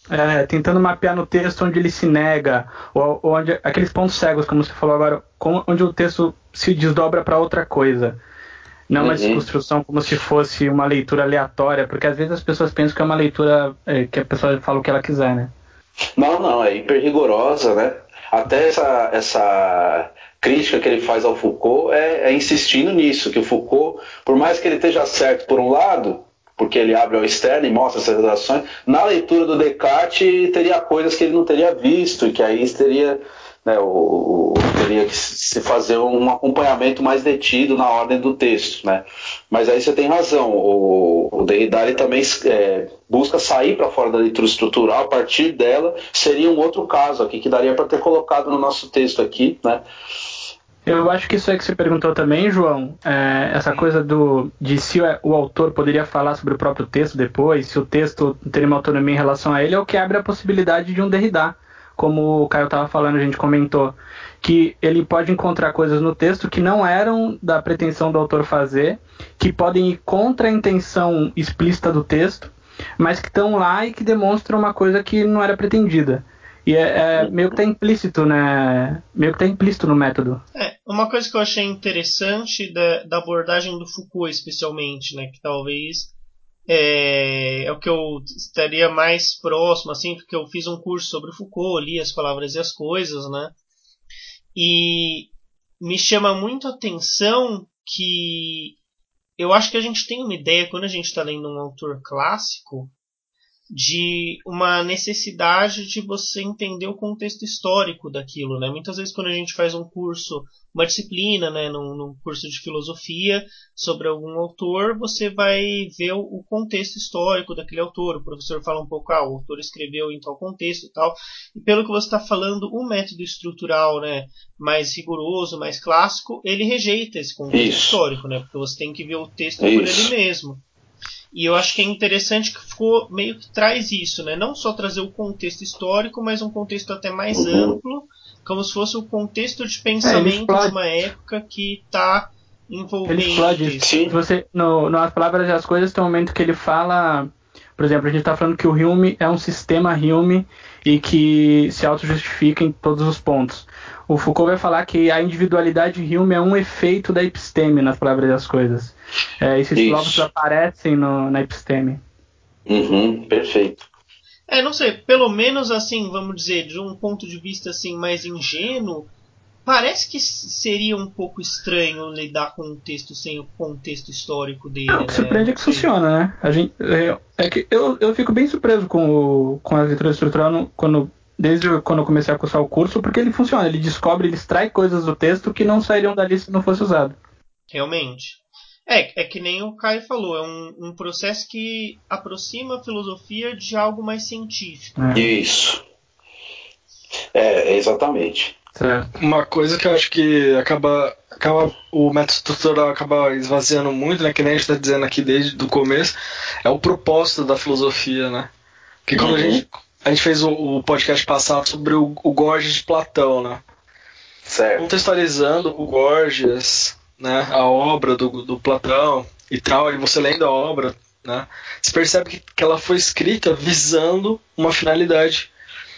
é, tentando mapear no texto onde ele se nega, ou, ou onde aqueles pontos cegos, como você falou agora, com, onde o texto se desdobra para outra coisa. Não uma Uhum. desconstrução como se fosse uma leitura aleatória, porque às vezes as pessoas pensam que é uma leitura é, que a pessoa fala o que ela quiser, né? Não, não, é hiper rigorosa, né? Até essa, essa crítica que ele faz ao Foucault é, é insistindo nisso, que o Foucault, por mais que ele esteja certo por um lado, porque ele abre ao externo e mostra essas relações, na leitura do Descartes teria coisas que ele não teria visto e que aí teria, né, o, o, teria que se fazer um acompanhamento mais detido na ordem do texto, né? Mas aí você tem razão, o, o Derrida ele também é, busca sair para fora da leitura estrutural, a partir dela seria um outro caso aqui que daria para ter colocado no nosso texto aqui, né? Eu acho que isso aí que você perguntou também, João, é, essa coisa do, de se o, o autor poderia falar sobre o próprio texto depois, se o texto teria uma autonomia em relação a ele, é o que abre a possibilidade de um Derrida. Como o Caio estava falando, a gente comentou, que ele pode encontrar coisas no texto que não eram da pretensão do autor fazer, que podem ir contra a intenção explícita do texto, mas que estão lá e que demonstram uma coisa que não era pretendida. E é, é meio que tá implícito, né? Meio que tá implícito no método. É, uma coisa que eu achei interessante da, da abordagem do Foucault, especialmente, né? Que talvez é, é o que eu estaria mais próximo, assim, porque eu fiz um curso sobre o Foucault, li As Palavras e as Coisas, né? E me chama muito a atenção que eu acho que a gente tem uma ideia, quando a gente está lendo um autor clássico, de uma necessidade de você entender o contexto histórico daquilo, né? Muitas vezes quando a gente faz um curso, uma disciplina, né, num, num curso de filosofia sobre algum autor, você vai ver o, o contexto histórico daquele autor. O professor fala um pouco, ah, o autor escreveu em tal contexto e tal. E pelo que você está falando, o método estrutural, né, mais rigoroso, mais clássico, ele rejeita esse contexto Isso. histórico, né? Porque você tem que ver o texto Isso. por ele mesmo. E eu acho que é interessante que ficou meio que traz isso, né? Não só trazer o contexto histórico, mas um contexto até mais Uhum. amplo, como se fosse o contexto de É, ele pensamento explode. de uma época que está Ele envolvendo explode o isso. texto. Sim. Se você, no, no As Palavras e as Coisas tem um momento que ele fala, por exemplo, a gente está falando que o Hume é um sistema Hume e que se auto-justifica em todos os pontos. O Foucault vai falar que a individualidade Hume é um efeito da episteme nas Palavras e as Coisas. É, esses Isso. filósofos aparecem no, na episteme. Uhum, perfeito. É, não sei, pelo menos assim, vamos dizer, de um ponto de vista assim mais ingênuo, parece que seria um pouco estranho lidar com um texto sem o contexto histórico dele, Não, o que né? surpreende é Não que sei. funciona, né? A gente, é, é que eu, eu fico bem surpreso com, o, com a leitura estrutural no, quando, desde quando eu comecei a cursar o curso, porque ele funciona, ele descobre, ele extrai coisas do texto que não sairiam dali se não fosse usado. Realmente. É, é que nem o Caio falou, é um, um processo que aproxima a filosofia de algo mais científico. É. Isso. É, exatamente. Certo. Uma coisa que eu acho que acaba, acaba o método estrutural acaba esvaziando muito, né, que nem a gente está dizendo aqui desde o começo, é o propósito da filosofia, né? Porque quando Uhum. a gente a gente fez o, o podcast passado sobre o, o Gorgias de Platão, né? Certo. Contextualizando o Gorgias, né, a obra do, do Platão e tal, e você lendo a obra, né, você percebe que, que ela foi escrita visando uma finalidade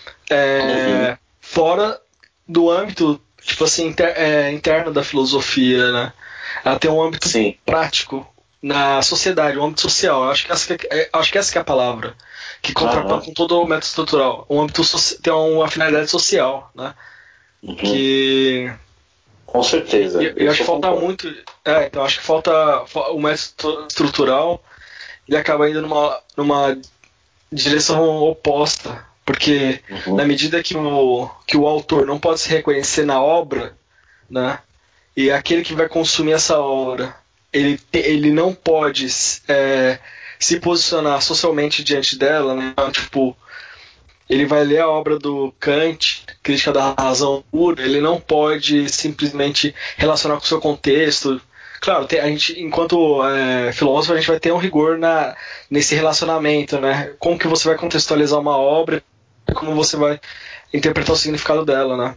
é, Uhum. fora do âmbito, tipo assim, inter, é, interno da filosofia, né? Ela tem um âmbito Sim. prático na sociedade, um âmbito social. Eu acho que essa que é, acho que essa que é a palavra que contrapõe Uhum. com todo o método estrutural. Um âmbito so, tem uma finalidade social, né? Uhum. Que Com certeza. eu, eu acho que falta concordo. muito. É, então acho que falta o método estrutural. Ele acaba indo numa numa direção oposta. Porque Uhum. na medida que o, que o autor não pode se reconhecer na obra, né, e aquele que vai consumir essa obra, ele, ele não pode é, se posicionar socialmente diante dela, né, tipo, ele vai ler a obra do Kant, Crítica da Razão Pura, ele não pode simplesmente relacionar com o seu contexto. Claro, tem, a gente, enquanto é, filósofo, a gente vai ter um rigor na, nesse relacionamento, né? Como que você vai contextualizar uma obra, como você vai interpretar o significado dela, né?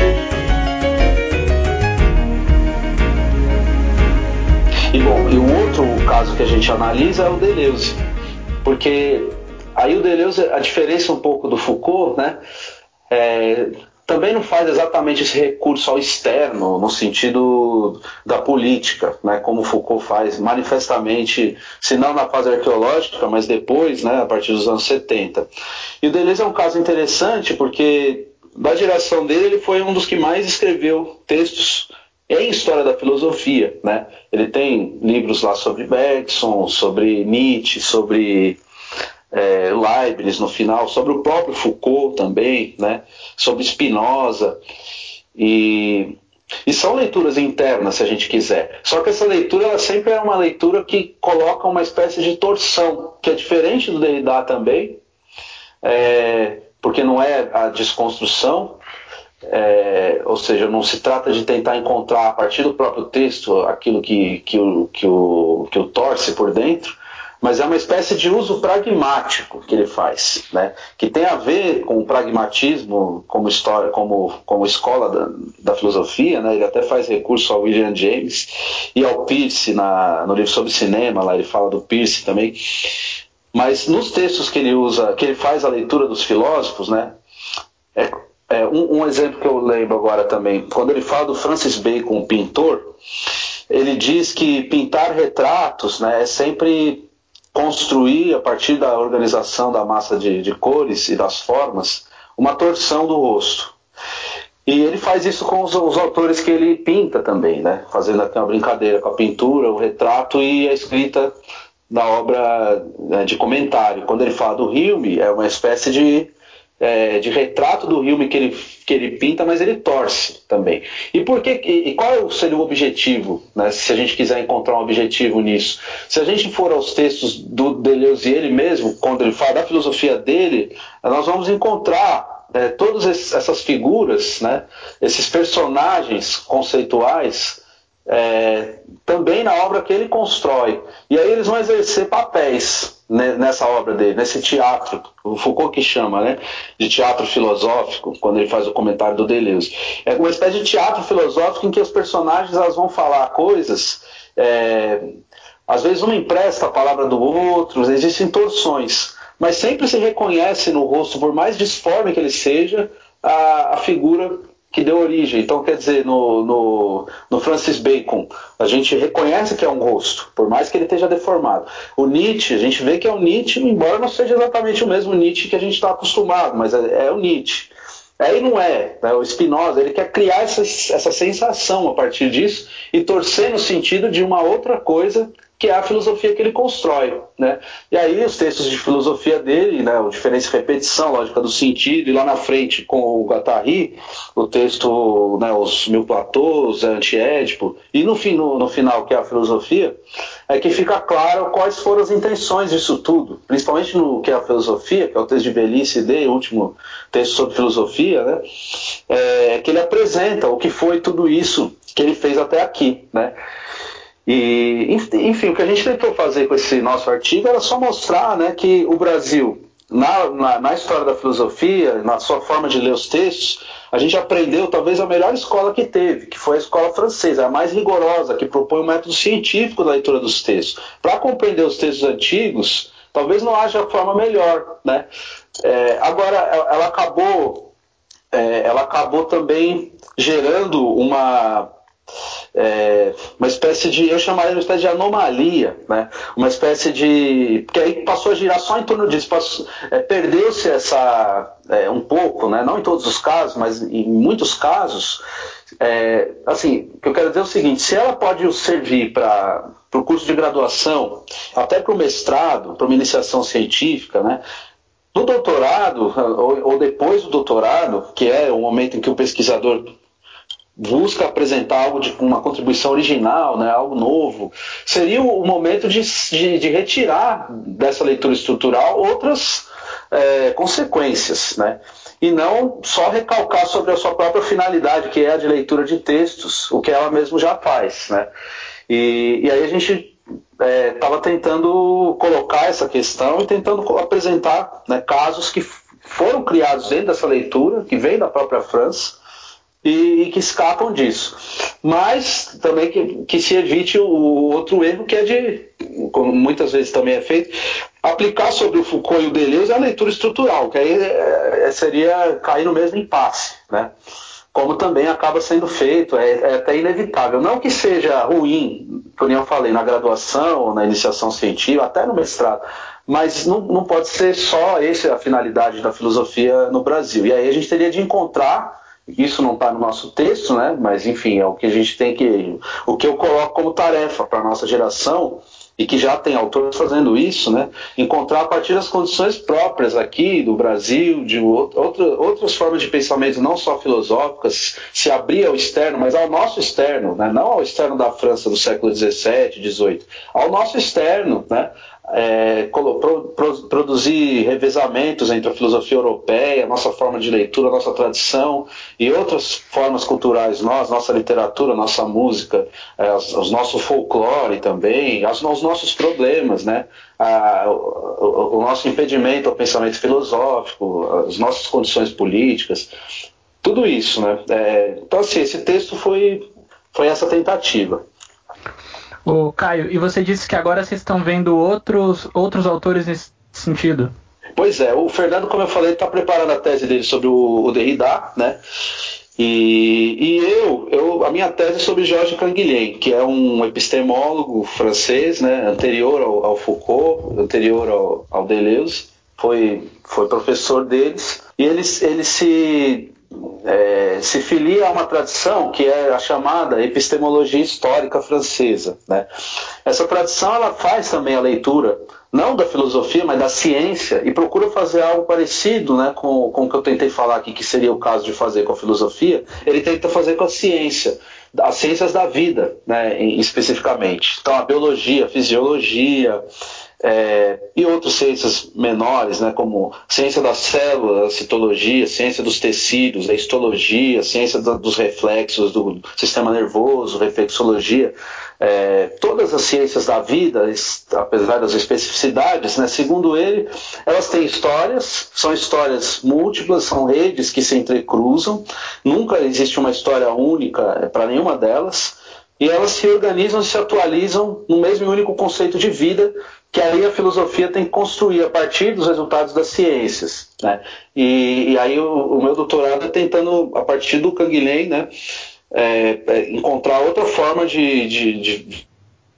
E bom, e o outro gente analisa é o Deleuze, porque aí o Deleuze, a diferença um pouco do Foucault, né, é, também não faz exatamente esse recurso ao externo, no sentido da política, né, como Foucault faz manifestamente, se não na fase arqueológica, mas depois, né, a partir dos anos setenta. E o Deleuze é um caso interessante porque, da geração dele, ele foi um dos que mais escreveu textos em história da filosofia, né? Ele tem livros lá sobre Bergson, sobre Nietzsche, sobre é, Leibniz no final, sobre o próprio Foucault também, né? Sobre Spinoza, e, e são leituras internas, se a gente quiser. Só que essa leitura, ela sempre é uma leitura que coloca uma espécie de torção, que é diferente do Derrida também, é, porque não é a desconstrução, É, ou seja, não se trata de tentar encontrar a partir do próprio texto aquilo que, que, o, que, o, que o torce por dentro, mas é uma espécie de uso pragmático que ele faz, né? Que tem a ver com o pragmatismo como, história, como, como escola da, da filosofia, né? Ele até faz recurso ao William James e ao Peirce na, no livro sobre cinema, lá ele fala do Peirce também, mas nos textos que ele usa, que ele faz a leitura dos filósofos, né? É, É, um, um exemplo que eu lembro agora também, quando ele fala do Francis Bacon, o pintor, ele diz que pintar retratos, né, é sempre construir, a partir da organização da massa de, de cores e das formas, uma torção do rosto. E ele faz isso com os, os autores que ele pinta também, né, fazendo aqui uma brincadeira com a pintura, o retrato e a escrita da obra, né, de comentário. Quando ele fala do Hume, é uma espécie de É, de retrato do Hume que ele, que ele pinta, mas ele torce também. E, por que, e qual seria o objetivo, né, se a gente quiser encontrar um objetivo nisso? Se a gente for aos textos do Deleuze, ele mesmo, quando ele fala da filosofia dele, nós vamos encontrar é, todas essas figuras, né, esses personagens conceituais, é, também na obra que ele constrói. E aí eles vão exercer papéis nessa obra dele, nesse teatro, o Foucault que chama, né, de teatro filosófico, quando ele faz o comentário do Deleuze. É uma espécie de teatro filosófico em que os personagens elas vão falar coisas, é, às vezes um empresta a palavra do outro, existem torções, mas sempre se reconhece no rosto, por mais disforme que ele seja, a, a figura que deu origem. Então, quer dizer, no, no, no Francis Bacon, a gente reconhece que é um rosto, por mais que ele esteja deformado. O Nietzsche, a gente vê que é o Nietzsche, embora não seja exatamente o mesmo Nietzsche que a gente está acostumado, mas é, é o Nietzsche. Aí não é, né? O Spinoza, ele quer criar essa, essa sensação a partir disso e torcer no sentido de uma outra coisa, que é a filosofia que ele constrói, né? E aí os textos de filosofia dele, né, o Diferença e Repetição, Lógica do Sentido, e lá na frente com o Guattari, o texto, né, Os Mil Platôs, Anti-Édipo, e no, fim, no, no final, que é a filosofia, é que fica claro quais foram as intenções disso tudo, principalmente no que é a filosofia, que é o texto de Velhice dele, o último texto sobre filosofia, né, é, que ele apresenta o que foi tudo isso que ele fez até aqui, né? E, enfim, o que a gente tentou fazer com esse nosso artigo era só mostrar, né, que o Brasil, na, na, na história da filosofia, na sua forma de ler os textos, a gente aprendeu talvez a melhor escola que teve, que foi a escola francesa, a mais rigorosa, que propõe um método científico da leitura dos textos. Para compreender os textos antigos, talvez não haja forma melhor, né? É, agora, ela acabou, é, ela acabou também gerando uma... É, uma espécie de, eu chamaria uma espécie de anomalia, né? Uma espécie de, porque aí passou a girar só em torno disso, passou, é, perdeu-se essa, é, um pouco, né? Não em todos os casos, mas em muitos casos, é, assim, o que eu quero dizer é o seguinte: se ela pode servir para o curso de graduação, até para o mestrado, para uma iniciação científica, né? No doutorado, ou, ou depois do doutorado, que é o momento em que o pesquisador busca apresentar algo de uma contribuição original, né, algo novo, seria o momento de, de, de retirar dessa leitura estrutural outras é, consequências, né, e não só recalcar sobre a sua própria finalidade, que é a de leitura de textos, o que ela mesmo já faz, né. E, e aí a gente estava é, tentando colocar essa questão e tentando apresentar, né, casos que foram criados dentro dessa leitura, que vem da própria França, e, e que escapam disso. Mas também que, que se evite o outro erro, que é de, como muitas vezes também é feito, aplicar sobre o Foucault e o Deleuze a leitura estrutural, que aí é, seria cair no mesmo impasse, né? Como também acaba sendo feito, é, é até inevitável. Não que seja ruim, como eu falei, na graduação, na iniciação científica, até no mestrado, mas não, não pode ser só essa a finalidade da filosofia no Brasil. E aí a gente teria de encontrar, isso não está no nosso texto, né? Mas enfim, é o que a gente tem que, o que eu coloco como tarefa para a nossa geração, e que já tem autores fazendo isso, né? Encontrar a partir das condições próprias aqui do Brasil, de outra, outras formas de pensamento, não só filosóficas, se abrir ao externo, mas ao nosso externo, né? Não ao externo da França do século dezessete, dezoito, ao nosso externo, né? É, pro, pro, produzir revezamentos entre a filosofia europeia, a nossa forma de leitura, a nossa tradição e outras formas culturais, nós, nossa literatura, nossa música, é, os, os nossos folclore também, as, os nossos problemas, né? a, o, o nosso impedimento ao pensamento filosófico, as nossas condições políticas, tudo isso, né? É, então, assim, esse texto foi, foi essa tentativa. Ô, Caio, e você disse que agora vocês estão vendo outros, outros autores nesse sentido. Pois é, o Fernando, como eu falei, está preparando a tese dele sobre o, o Derrida, né? E, e eu, eu, a minha tese é sobre Georges Canguilhem, que é um epistemólogo francês, né? Anterior ao, ao Foucault, anterior ao, ao Deleuze, foi, foi professor deles, e ele, ele se... É, se filia a uma tradição que é a chamada epistemologia histórica francesa, né? Essa tradição ela faz também a leitura não da filosofia, mas da ciência, e procura fazer algo parecido, né, com, com o que eu tentei falar aqui, que seria o caso de fazer com a filosofia. Ele tenta fazer com a ciência, as ciências da vida, né, especificamente. Então a biologia, a fisiologia, É, e outras ciências menores, né, como ciência da célula, a citologia, ciência dos tecidos, a histologia, ciência do, dos reflexos do sistema nervoso, reflexologia, é, todas as ciências da vida, apesar das especificidades, né, segundo ele, elas têm histórias, são histórias múltiplas, são redes que se entrecruzam, nunca existe uma história única para nenhuma delas, e elas se organizam e se atualizam no mesmo e único conceito de vida, que aí a filosofia tem que construir a partir dos resultados das ciências, né? E, e aí o, o meu doutorado é tentando, a partir do Canguilhem, né, é, é, encontrar outra forma de, de, de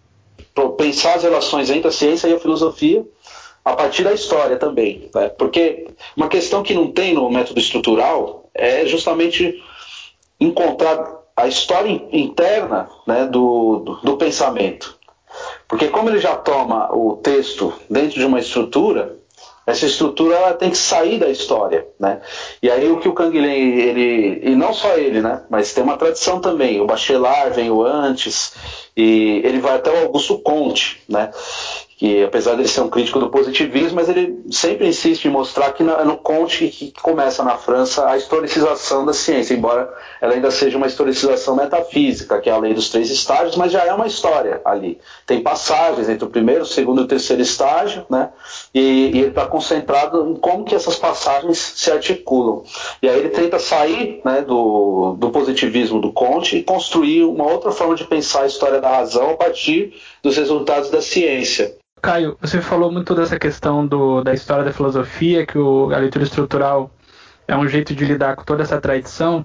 pensar as relações entre a ciência e a filosofia a partir da história também, né? Porque uma questão que não tem no método estrutural é justamente encontrar a história interna, né, do, do, do pensamento. Porque como ele já toma o texto dentro de uma estrutura, essa estrutura ela tem que sair da história, né? E aí o que o Canguilhem, ele, e não só ele, né, mas tem uma tradição também, o Bachelard veio antes, e ele vai até o Augusto Comte, né, que apesar de ele ser um crítico do positivismo, mas ele sempre insiste em mostrar que é no Comte que começa na França a historicização da ciência, embora ela ainda seja uma historicização metafísica, que é a lei dos três estágios, mas já é uma história ali. Tem passagens entre o primeiro, o segundo e o terceiro estágio, né? E, e ele está concentrado em como que essas passagens se articulam. E aí ele tenta sair, né, do, do positivismo do Comte e construir uma outra forma de pensar a história da razão a partir dos resultados da ciência. Caio, você falou muito dessa questão do, da história da filosofia, que o, a leitura estrutural é um jeito de lidar com toda essa tradição.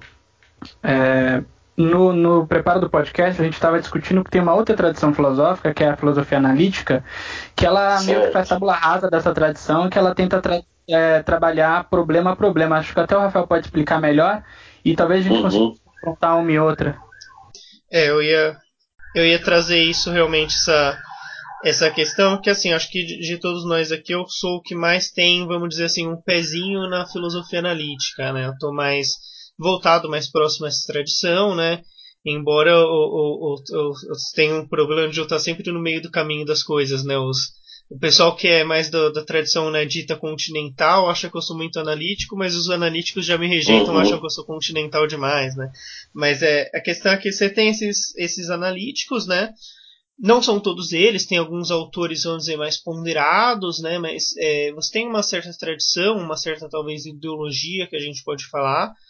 É, no, no preparo do podcast, a gente estava discutindo que tem uma outra tradição filosófica, que é a filosofia analítica, que ela certo. meio que faz tábula rasa dessa tradição, que ela tenta tra- é, trabalhar problema a problema. Acho que até o Rafael pode explicar melhor, e talvez a gente uhum. consiga confrontar uma e outra. É, eu ia, eu ia trazer isso realmente, essa... essa questão, que assim, acho que de, de todos nós aqui eu sou o que mais tem, vamos dizer assim, um pezinho na filosofia analítica, né? Eu estou mais voltado, mais próximo a essa tradição, né? Embora eu, eu, eu, eu, eu tenha um problema de eu estar sempre no meio do caminho das coisas, né? Os, o pessoal que é mais do, da tradição, né, dita continental acha que eu sou muito analítico, mas os analíticos já me rejeitam, uhum. acham que eu sou continental demais, né? Mas é, a questão é que você tem esses, esses analíticos, né? Não são todos eles, tem alguns autores, vamos dizer, mais ponderados, né? Mas é, você tem uma certa tradição, uma certa, talvez, ideologia que a gente pode falar.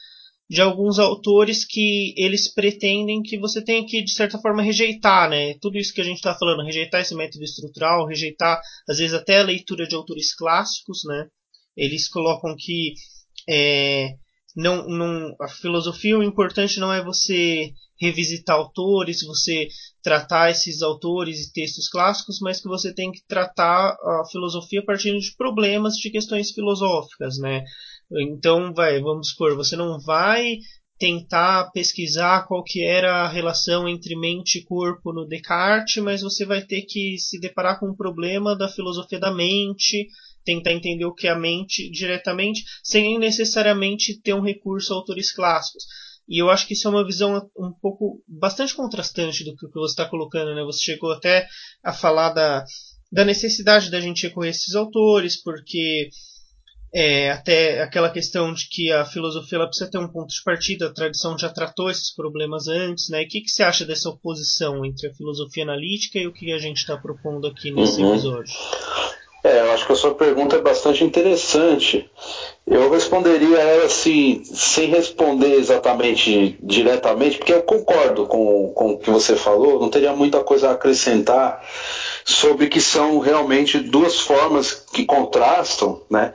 de alguns autores que eles pretendem que você tenha que, de certa forma, rejeitar, né? Tudo isso que a gente está falando, rejeitar esse método estrutural, rejeitar, às vezes, até a leitura de autores clássicos, né? Eles colocam que é, não, não, a filosofia, o importante não é você revisitar autores, você tratar esses autores e textos clássicos, mas que você tem que tratar a filosofia a partir de problemas, de questões filosóficas, né? Então, vai, vamos supor, você não vai tentar pesquisar qual que era a relação entre mente e corpo no Descartes, mas você vai ter que se deparar com um problema da filosofia da mente, tentar entender o que é a mente diretamente, sem necessariamente ter um recurso a autores clássicos. E eu acho que isso é uma visão um pouco, bastante contrastante do que você está colocando, né? Você chegou até a falar da, da necessidade da gente recorrer a esses autores, porque é, até aquela questão de que a filosofia ela precisa ter um ponto de partida, a tradição já tratou esses problemas antes, né? E o que, que você acha dessa oposição entre a filosofia analítica e o que a gente está propondo aqui nesse uhum. episódio? É, eu acho que a sua pergunta é bastante interessante. Eu responderia ela assim, sem responder exatamente diretamente, porque eu concordo com, com o que você falou, não teria muita coisa a acrescentar sobre que são realmente duas formas que contrastam, né?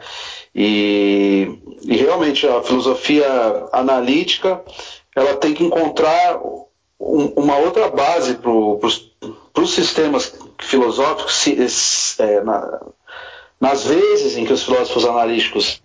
E, e realmente a filosofia analítica ela tem que encontrar um, uma outra base para os sistemas filosóficos se, é, na, nas vezes em que os filósofos analíticos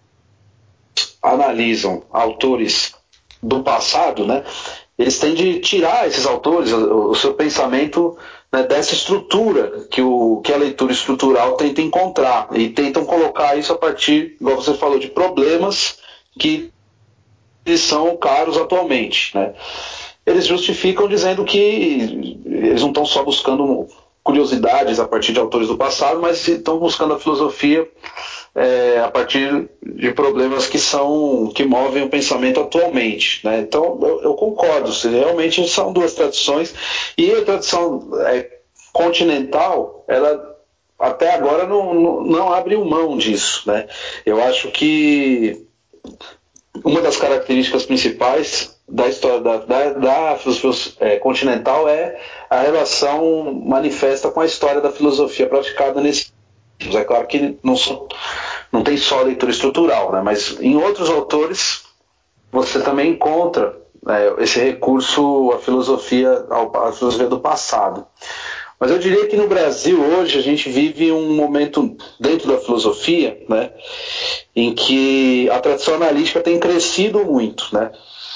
analisam autores do passado, né, eles têm de tirar esses autores, o, o seu pensamento, né, dessa estrutura que, o, que a leitura estrutural tenta encontrar, e tentam colocar isso a partir, igual você falou, de problemas que são caros atualmente, né. Eles justificam dizendo que eles não estão só buscando curiosidades a partir de autores do passado, mas estão buscando a filosofia é, a partir de problemas que são que movem o pensamento atualmente, né? Então eu, eu concordo, realmente são duas tradições, e a tradição é, continental, ela até agora não, não, não abre mão disso, né? Eu acho que uma das características principais da história da, da, da filosofia é, continental é a relação manifesta com a história da filosofia praticada nesse. É claro que não, só, não tem só leitura estrutural, né? Mas em outros autores você também encontra é, esse recurso à filosofia, à filosofia do passado. Mas eu diria que no Brasil hoje a gente vive um momento dentro da filosofia, né, em que a tradição analítica tem crescido muito, né?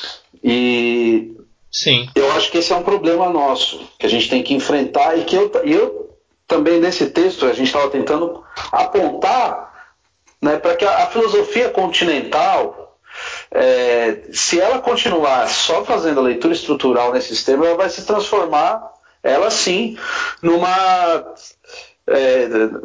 E Sim. Eu acho que esse é um problema nosso, que a gente tem que enfrentar, e que eu, eu também nesse texto a gente estava tentando apontar, né, para que a, a filosofia continental, é, se ela continuar só fazendo a leitura estrutural nesse sistema, ela vai se transformar, ela sim, numa, é,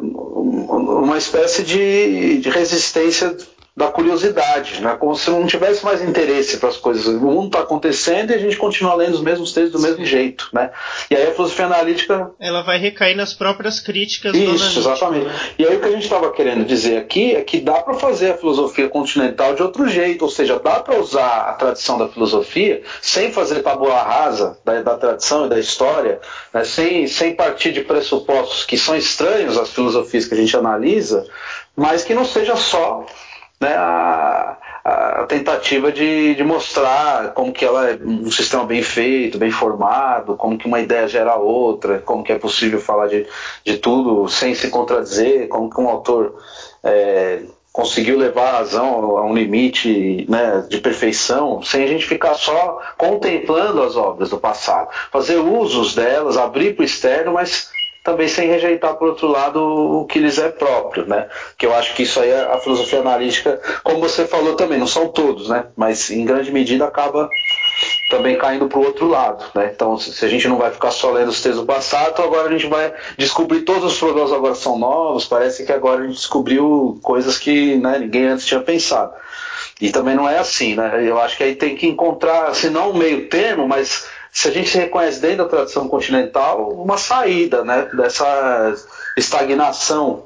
uma espécie de, de resistência da curiosidade, né? Como se não tivesse mais interesse para as coisas. O mundo está acontecendo e a gente continua lendo os mesmos textos do mesmo jeito, né? E aí a filosofia analítica... ela vai recair nas próprias críticas Isso, do analítico, exatamente. Né? E aí o que a gente estava querendo dizer aqui é que dá para fazer a filosofia continental de outro jeito, ou seja, dá para usar a tradição da filosofia sem fazer tabula rasa da, da tradição e da história, né? sem, sem partir de pressupostos que são estranhos às filosofias que a gente analisa, mas que não seja só... Né, a, a tentativa de, de mostrar como que ela é um sistema bem feito, bem formado, como que uma ideia gera outra, como que é possível falar de, de tudo sem se contradizer, como que um autor é, conseguiu levar a razão a um limite, né, de perfeição, sem a gente ficar só contemplando as obras do passado, fazer usos delas, abrir para o externo, mas também sem rejeitar, por outro lado, o que lhes é próprio, né? Que eu acho que isso aí, a filosofia analítica, como você falou também, não são todos, né? Mas em grande medida acaba também caindo para o outro lado, né? Então, se a gente não vai ficar só lendo os textos do passado, então agora a gente vai descobrir todos os problemas agora são novos, parece que agora a gente descobriu coisas que, né, ninguém antes tinha pensado. E também não é assim, né? Eu acho que aí tem que encontrar, se não um meio termo, mas se a gente se reconhece dentro da tradição continental, uma saída, né, dessa estagnação.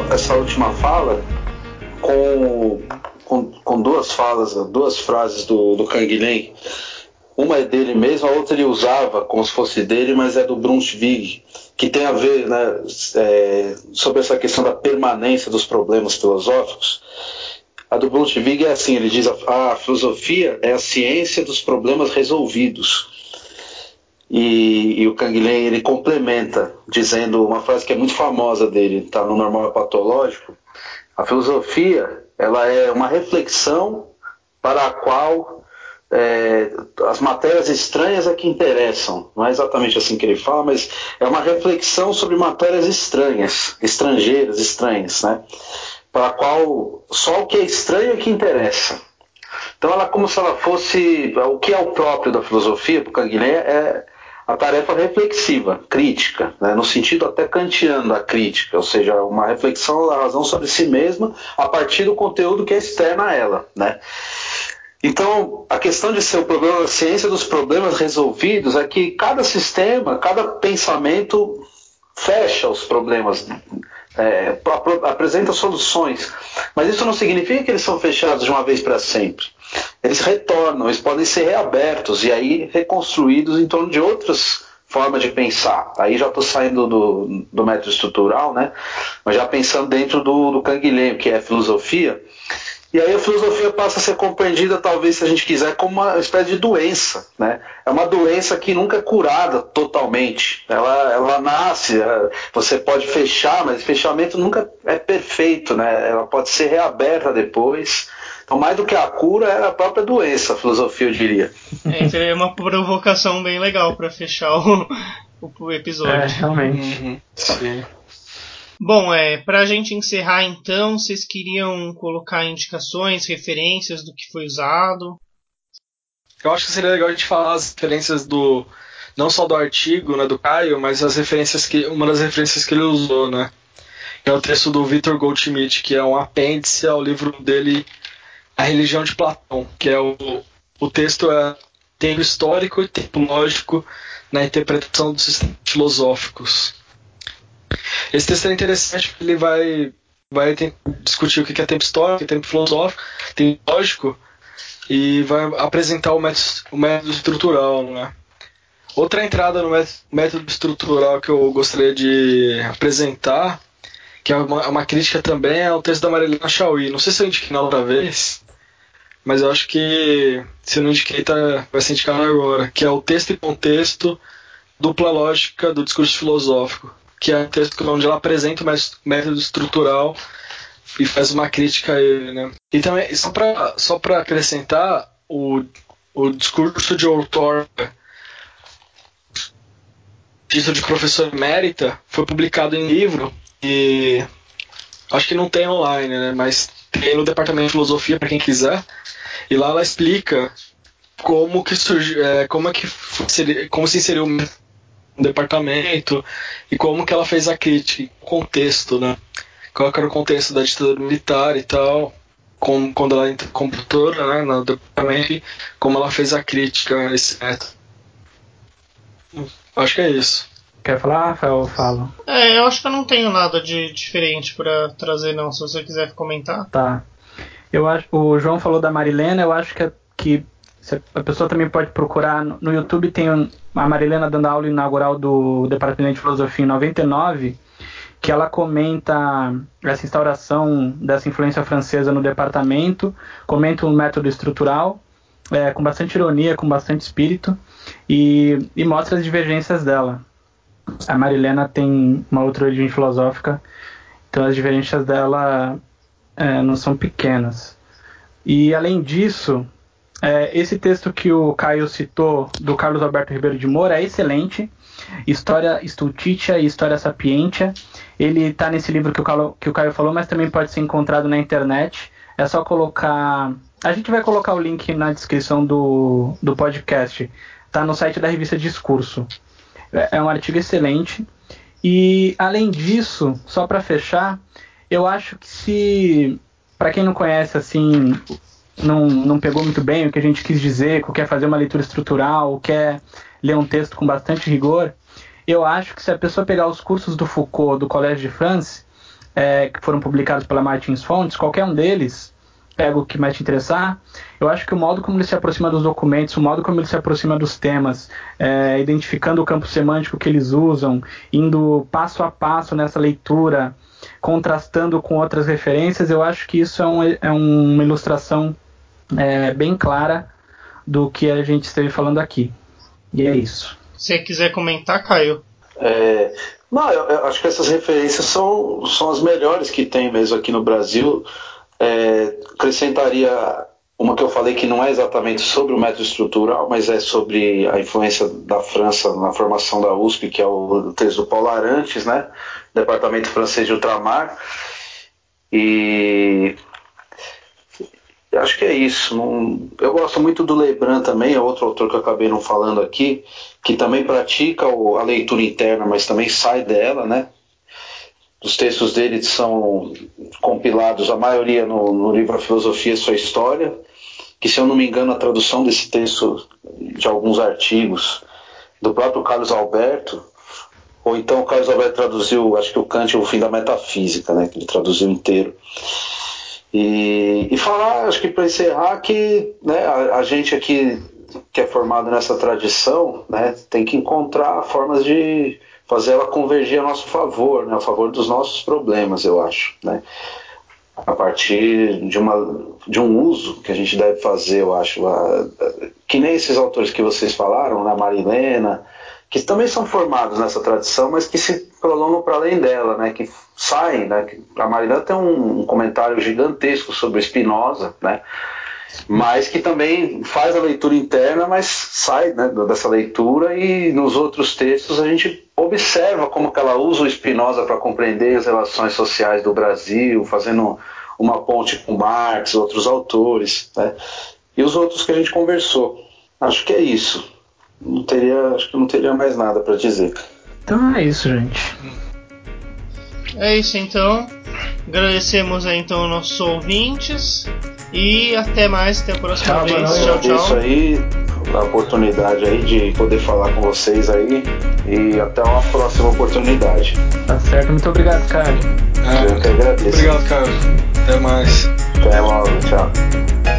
essa última fala com, com, com duas falas, duas frases do, do Canguilhem. Uma é dele mesmo, a outra ele usava como se fosse dele, mas é do Brunswick, que tem a ver, né, é, sobre essa questão da permanência dos problemas filosóficos. A do Brunswick é assim, ele diz: a, a filosofia é a ciência dos problemas resolvidos. E, e o Canguilhem, ele complementa, dizendo uma frase que é muito famosa dele, está no Normal Patológico: a filosofia, ela é uma reflexão para a qual é, as matérias estranhas é que interessam. Não é exatamente assim que ele fala, mas é uma reflexão sobre matérias estranhas, estrangeiras, estranhas, né? Para a qual só o que é estranho é que interessa. Então ela é como se ela fosse, o que é o próprio da filosofia, para o Canguilhem, é a tarefa reflexiva, crítica, né, no sentido até kantiano da crítica, ou seja, uma reflexão da razão sobre si mesma a partir do conteúdo que é externo a ela, né? Então, a questão de ser o problema, a ciência dos problemas resolvidos, é que cada sistema, cada pensamento fecha os problemas, é, apresenta soluções, mas isso não significa que eles são fechados de uma vez para sempre. Eles retornam, eles podem ser reabertos e aí reconstruídos em torno de outras formas de pensar. Aí já estou saindo do, do método estrutural, né? Mas já pensando dentro do, do Canguilhem, que é a filosofia. E aí a filosofia passa a ser compreendida, talvez, se a gente quiser, como uma espécie de doença, né? É uma doença que nunca é curada totalmente. Ela, ela nasce, você pode fechar, mas o fechamento nunca é perfeito, né? Ela pode ser reaberta depois. Então, mais do que a cura, é a própria doença, a filosofia, eu diria. É, então é uma provocação bem legal para fechar o, o episódio. É, realmente. Uhum. Sim. Bom, é, para a gente encerrar então, vocês queriam colocar indicações, referências do que foi usado? Eu acho que seria legal a gente falar as referências do, não só do artigo, né, do Caio, mas as referências que, uma das referências que ele usou, né? É o texto do Victor Goldschmidt, que é um apêndice ao livro dele A Religião de Platão, que é o, o texto é tempo histórico e tempo lógico na interpretação dos sistemas filosóficos. Esse texto é interessante porque ele vai, vai discutir o que é tempo histórico, o que é tempo filosófico, tempo lógico, e vai apresentar o método, o método estrutural, né? Outra entrada no método estrutural que eu gostaria de apresentar, que é uma, uma crítica também, é o texto da Marilena Chauí. Não sei se eu indiquei na outra vez, mas eu acho que se eu não indiquei, tá, vai ser indicado agora, que é o texto e contexto, dupla lógica do discurso filosófico, que é um texto onde ela apresenta o método estrutural e faz uma crítica a ele, né? Então, só para só para acrescentar, o, o discurso de outorga, título de professor emérita, foi publicado em livro e acho que não tem online, né? Mas tem no Departamento de Filosofia para quem quiser. E lá ela explica como que surgiu, é, como é que como se inseriu no departamento e como que ela fez a crítica, o contexto, né? Qual era o contexto da ditadura militar e tal, como, quando ela entrou como doutora, né, no departamento, como ela fez a crítica a esse método. Acho que é isso. Quer falar, Rafael? Eu falo. É, eu acho que eu não tenho nada de diferente para trazer, não, se você quiser comentar. Tá. Eu acho, o João falou da Marilena, eu acho que, que a pessoa também pode procurar. No YouTube tem um, a Marilena dando a aula inaugural do Departamento de Filosofia em noventa e nove, que ela comenta essa instauração dessa influência francesa no departamento, comenta um método estrutural, é, com bastante ironia, com bastante espírito, e, e mostra as divergências dela. A Marilena tem uma outra origem filosófica, então as divergências dela é, não são pequenas. E além disso, é, esse texto que o Caio citou, do Carlos Alberto Ribeiro de Moura, é excelente. História Stultitia e História Sapientia. Ele está nesse livro que o, Caio, que o Caio falou, mas também pode ser encontrado na internet. É só colocar... A gente vai colocar o link na descrição do, do podcast. Está no site da revista Discurso. É um artigo excelente. E, além disso, só para fechar, eu acho que se... Para quem não conhece, assim, não, não pegou muito bem o que a gente quis dizer, ou quer fazer uma leitura estrutural, ou quer ler um texto com bastante rigor, eu acho que se a pessoa pegar os cursos do Foucault, do Collège de France, é, que foram publicados pela Martins Fontes, qualquer um deles, pega o que mais te interessar. Eu acho que o modo como ele se aproxima dos documentos, o modo como ele se aproxima dos temas, é, identificando o campo semântico que eles usam, indo passo a passo nessa leitura, contrastando com outras referências, eu acho que isso é, um, é uma ilustração é, bem clara do que a gente esteve falando aqui. E é isso. Se você quiser comentar, Caio. É, não, eu, eu acho que essas referências são, são as melhores que tem mesmo aqui no Brasil. É, acrescentaria uma que eu falei que não é exatamente sobre o método estrutural, mas é sobre a influência da França na formação da U S P, que é o texto do Paulo Arantes, né? Departamento Francês de Ultramar. E acho que é isso. Não, eu gosto muito do Lebrun também, é outro autor que eu acabei não falando aqui, que também pratica o, a leitura interna, mas também sai dela, né? Os textos dele são compilados, a maioria no, no livro A Filosofia e Sua História, que, se eu não me engano, a tradução desse texto de alguns artigos do próprio Carlos Alberto, ou então o Carlos Alberto traduziu, acho que o Kant, O Fim da Metafísica, né, que ele traduziu inteiro. E, e falar, acho que para encerrar, que, né, a, a gente aqui que é formado nessa tradição, né, tem que encontrar formas de fazer ela convergir a nosso favor, né, a favor dos nossos problemas, eu acho, né, a partir de, uma, de um uso que a gente deve fazer, eu acho, a, a, que nem esses autores que vocês falaram, né, Marilena, que também são formados nessa tradição, mas que se prolongam para além dela, né, que saem, né, a Marilena tem um, um comentário gigantesco sobre Spinoza, né, mas que também faz a leitura interna, mas sai, né, dessa leitura, e nos outros textos a gente observa como que ela usa o Spinoza para compreender as relações sociais do Brasil, fazendo uma ponte com Marx, outros autores, né, e os outros que a gente conversou. Acho que é isso. Não teria, acho que não teria mais nada para dizer. Então é isso, gente. É isso então. Agradecemos aí então aos nossos ouvintes. E até mais, até a próxima Tchau, vez. boa Tchau, noite. tchau. Isso aí, a oportunidade aí de poder falar com vocês aí. E até uma próxima oportunidade. Tá certo, muito obrigado, Caio. Eu que agradeço. Obrigado, Caio. Até mais. Até logo, tchau.